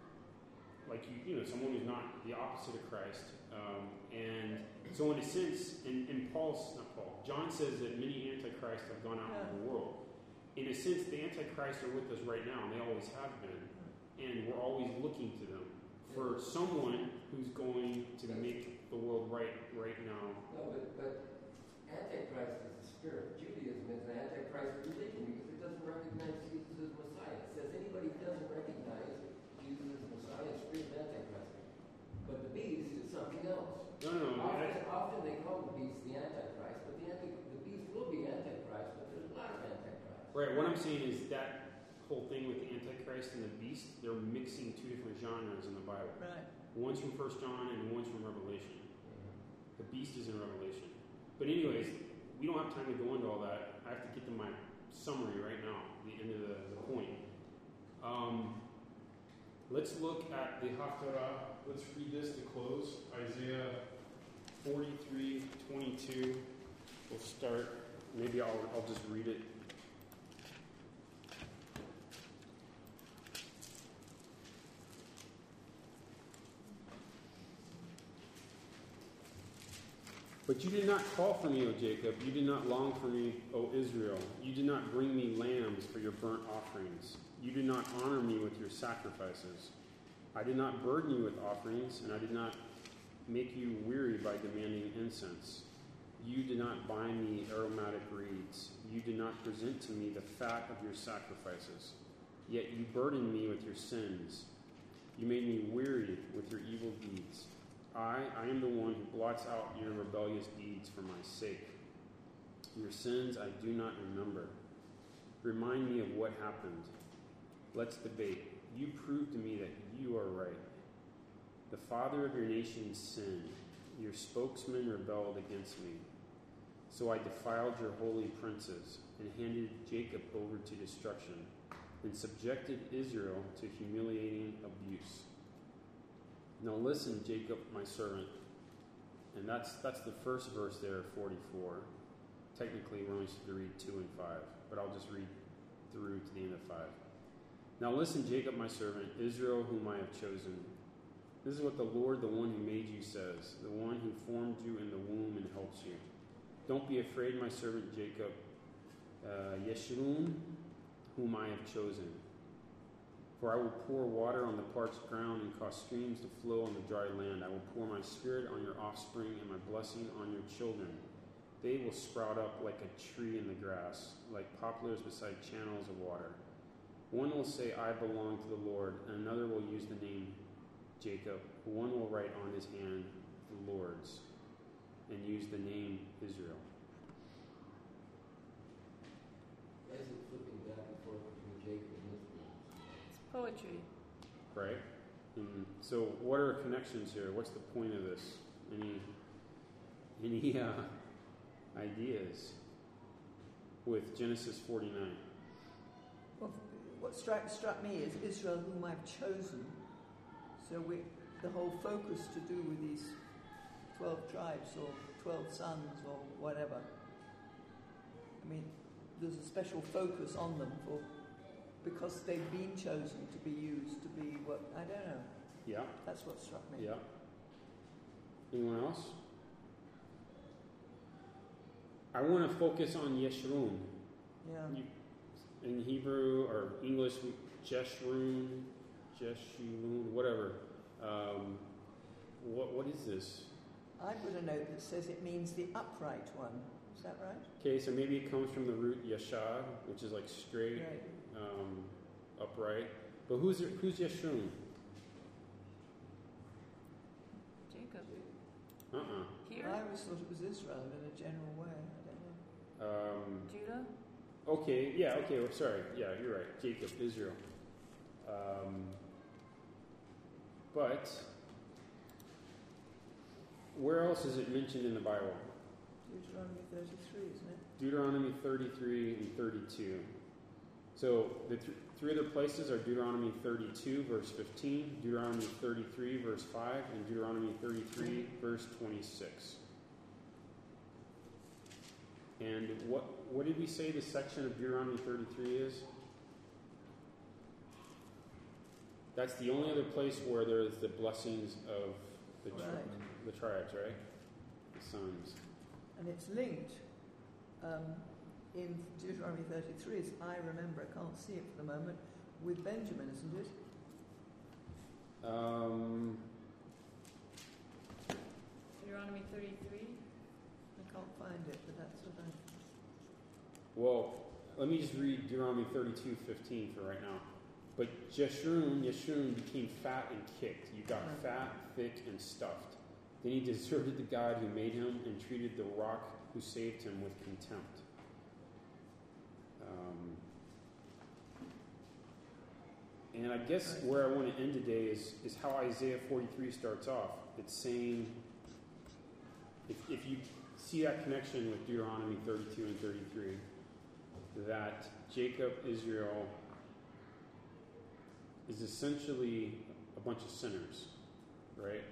like you, you know, someone who's not the opposite of Christ. Um, and so, in a sense, and, and Paul's not Paul, John says that many Antichrists have gone out in the world. In a sense, the Antichrists are with us right now, and they always have been, and we're always looking to them for someone who's going to make the world right right now. No, but, but Antichrist is the spirit. Judaism is an Antichrist religion because it doesn't recognize Jesus as Messiah. It says anybody who doesn't recognize Jesus as Messiah is free of Antichrist. But the beast is something else. No, no, no. Often, that's- often they call the beast the Antichrist, but the, anti, the beast will be Antichrist, but there's a lot of Antichrist. Right, what I'm saying is that whole thing with the Antichrist and the beast, they're mixing two different genres in the Bible. Right. One's from First John and one's from Revelation. The beast is in Revelation. But anyways, we don't have time to go into all that. I have to get to my summary right now, the end of the, the point. Um, let's look at the Haftarah. Let's read this to close. Isaiah forty-three twenty-two. We'll start. Maybe I'll, I'll just read it. But you did not call for me, O Jacob. You did not long for me, O Israel. You did not bring me lambs for your burnt offerings. You did not honor me with your sacrifices. I did not burden you with offerings, and I did not make you weary by demanding incense. You did not bind me aromatic reeds. You did not present to me the fat of your sacrifices. Yet you burdened me with your sins. You made me weary with your evil deeds. I, I am the one who blots out your rebellious deeds for my sake. Your sins I do not remember. Remind me of what happened. Let's debate. You prove to me that you are right. The father of your nation sinned. Your spokesman rebelled against me. So I defiled your holy princes and handed Jacob over to destruction and subjected Israel to humiliating abuse. Now listen, Jacob, my servant. And that's that's the first verse there, forty-four. Technically, we're only supposed to read two and five, but I'll just read through to the end of five. Now listen, Jacob, my servant, Israel, whom I have chosen. This is what the Lord, the one who made you, says, the one who formed you in the womb and helps you. Don't be afraid, my servant Jacob, uh, Yeshurun, whom I have chosen. For I will pour water on the parched ground and cause streams to flow on the dry land. I will pour my spirit on your offspring and my blessing on your children. They will sprout up like a tree in the grass, like poplars beside channels of water. One will say, I belong to the Lord, and another will use the name Jacob. One will write on his hand, the Lord's, and use the name Israel. Why is it flipping back and forth between Jacob and Israel? It's poetry. Right? And so what are connections here? What's the point of this? Any any uh, ideas with Genesis forty-nine? Well, what struck, struck me is Israel, whom I've chosen. So we, the whole focus to do with these twelve tribes or twelve sons or whatever. I mean, there's a special focus on them for because they've been chosen to be used to be what I don't know. Yeah. That's what struck me. Yeah. Anyone else? I want to focus on Yeshurun. Yeah. You, in Hebrew or English, Jeshurun, Jeshurun, whatever. Um, what what is this? I put a note that says it means the upright one. Is that right? Okay, so maybe it comes from the root yashar, which is like straight, Right. um, upright. But who's who's Yeshurun? Jacob. Uh-uh. Here? I always thought it was Israel in a general way. I don't know. Um, Judah? okay, yeah, okay, well, sorry. Yeah, you're right. Jacob, Israel. Um, but where else is it mentioned in the Bible? Deuteronomy thirty-three, isn't it? Deuteronomy thirty-three and thirty-two. So the th- three other places are Deuteronomy thirty-two, verse fifteen, Deuteronomy thirty-three, verse five, and Deuteronomy thirty-three, verse twenty-six. And what what did we say the section of Deuteronomy thirty-three is? That's the only other place where there's the blessings of the, tri- Right. the tribes, right? The sons. And it's linked um, in Deuteronomy thirty-three, as I remember, I can't see it for the moment, with Benjamin, isn't it? Um, Deuteronomy thirty-three? I can't find it, but that's what I... well, let me just read Deuteronomy thirty-two fifteen for right now. But Jeshurun, Yeshurun became fat and kicked. You got fat, thick, and stuffed. Then he deserted the God who made him and treated the rock who saved him with contempt. Um, and I guess where I want to end today is, is how Isaiah forty-three starts off. It's saying, if, if you see that connection with Deuteronomy thirty-two and thirty-three, that Jacob, Israel, is essentially a bunch of sinners, right?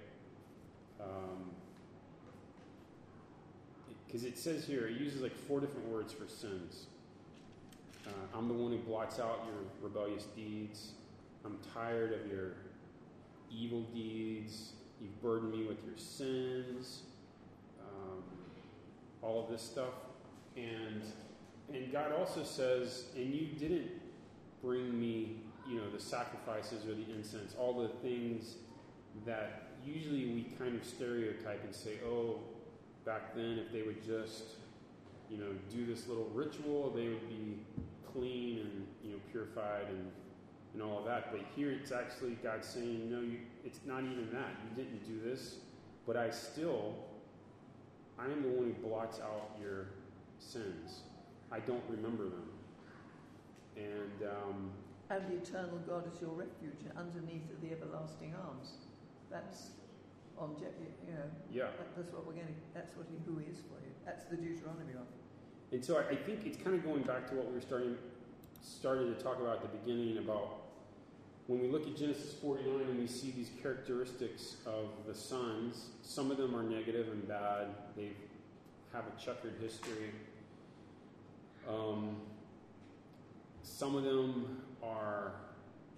Because um, it says here, it uses like four different words for sins. Uh, I'm the one who blots out your rebellious deeds. I'm tired of your evil deeds. You've burdened me with your sins. Um, all of this stuff. And and God also says, and you didn't bring me, you know, the sacrifices or the incense, all the things that usually we kind of stereotype and say, oh, back then if they would just, you know, do this little ritual, they would be clean and, you know, purified and, and all of that. But here it's actually God saying, no, you, it's not even that. You didn't do this, but I still, I am the one who blots out your sins. I don't remember them. And, um, And the eternal God is your refuge, and underneath are the everlasting arms. That's on, you know. yeah. That, that's what we're going to. That's what he, who he is for you. That's the Deuteronomy one. And so I, I think it's kind of going back to what we were starting started to talk about at the beginning about when we look at Genesis forty-nine and we see these characteristics of the sons. Some of them are negative and bad. They have a checkered history. Um, some of them are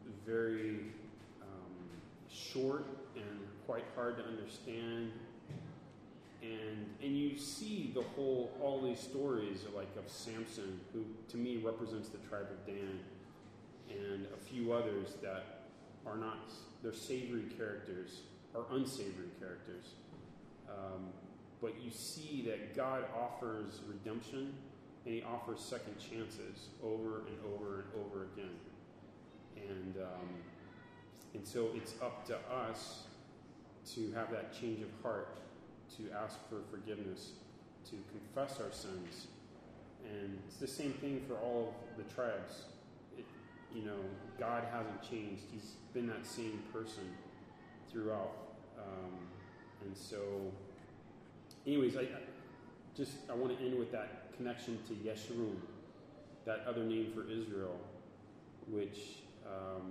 very um, short and quite hard to understand. And and you see the whole, all these stories like of Samson, who to me represents the tribe of Dan, and a few others that are not, they're savory characters, or unsavory characters. Um, but you see that God offers redemption, and he offers second chances over and over and over again. And um, and so it's up to us to have that change of heart, to ask for forgiveness, to confess our sins. And it's the same thing for all of the tribes. It, you know, God hasn't changed. He's been that same person throughout. Um, and so, anyways, I, I just I want to end with that connection to Yeshurun, that other name for Israel, which um,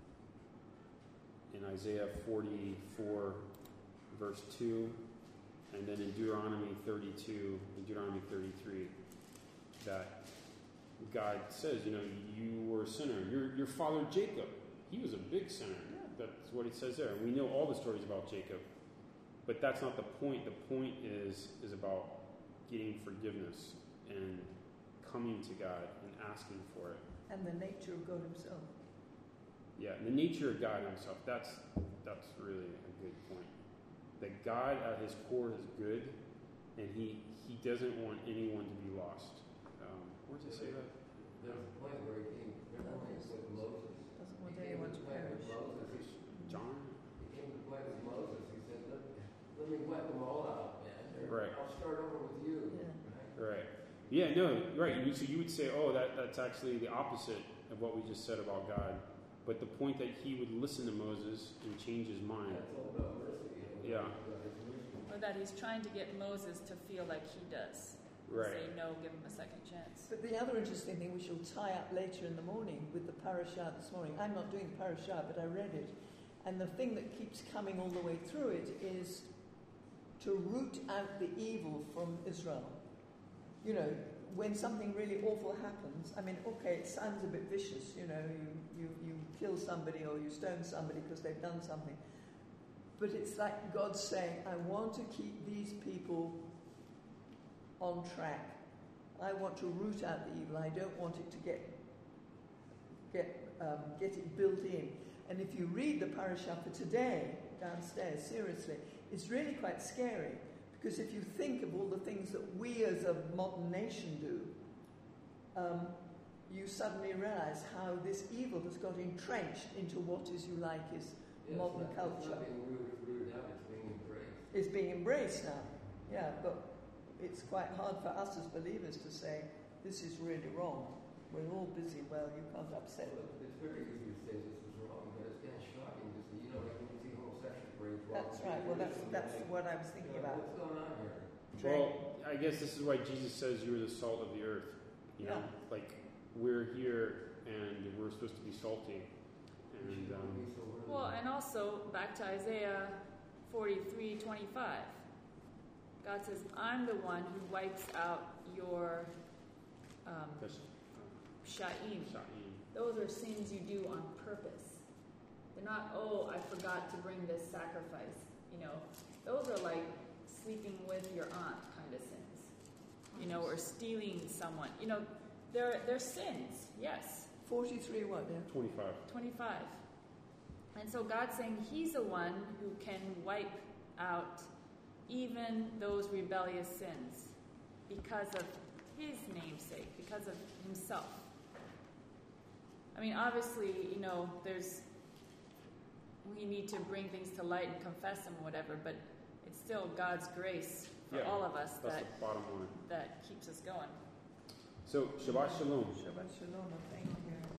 in Isaiah forty-four, verse two, and then in Deuteronomy thirty-two, and Deuteronomy thirty-three, that God says, you know, you were a sinner. Your your father Jacob, he was a big sinner. That's what it says there. And we know all the stories about Jacob. But that's not the point. The point is is about getting forgiveness and coming to God and asking for it. And the nature of God himself. Yeah, and the nature of God himself. That's that's really a good point. That God at his core is good, and he, he doesn't want anyone to be lost. Um, where does it say that? There's a point where he came, remember when he was with Moses? Doesn't He want came anyone to to the point with perish. Moses. John? He came to the point with Moses. He said, let, let me wipe them all out, man. They're- Right. I'll start over with you. Yeah. Right. Yeah, no, right. You- So you would say, oh, that, that's actually the opposite of what we just said about God. But the point that he would listen to Moses and change his mind. That's all about mercy. You know, Yeah. about his mercy. Or that he's trying to get Moses to feel like he does. Right. Say no, give him a second chance. But the other interesting thing, which will tie up later in the morning with the parashah this morning, I'm not doing parashah, but I read it. And the thing that keeps coming all the way through it is to root out the evil from Israel. You know, when something really awful happens, I mean, okay, it sounds a bit vicious, you know, you, you, you kill somebody or you stone somebody because they've done something. But it's like God saying, I want to keep these people on track. I want to root out the evil. I don't want it to get get um, get it built in. And if you read the parashah for today downstairs, seriously, it's really quite scary. Because if you think of all the things that we as a modern nation do, um, you suddenly realize how this evil has got entrenched into what is, you like, is Yeah, modern it's not, culture. It's not being rooted, rooted out, it's being embraced. It's being embraced now. Yeah, but it's quite hard for us as believers to say, this is really wrong. We're all busy, well, you can't upset So them. it's very easy to say this is wrong, but it's kind of shocking to see, you know, like when you see homosexual parades. That's right, well, that's, that's what I was thinking about. What's going on here? Well, I guess this is why Jesus says you are the salt of the earth. You know, Yeah. like we're here and we're supposed to be salty. And um, Well, and also back to Isaiah forty-three twenty-five. God says, I'm the one who wipes out your um, that's sha'im. Sha'im. Those are sins you do on purpose. They're not, oh, I forgot to bring this sacrifice. You know, those are like sleeping with your aunt kind of sins. You know, or stealing someone. You know, they're, they're sins, yes. forty-three what, yeah? twenty-five. twenty-five. And so God's saying he's the one who can wipe out even those rebellious sins because of his namesake, because of himself. I mean, obviously, you know, there's, we need to bring things to light and confess them or whatever, but it's still God's grace for Yeah, all of us That's that, the bottom line. that keeps us going. So, Shabbat Shalom. Shabbat shalom, I think.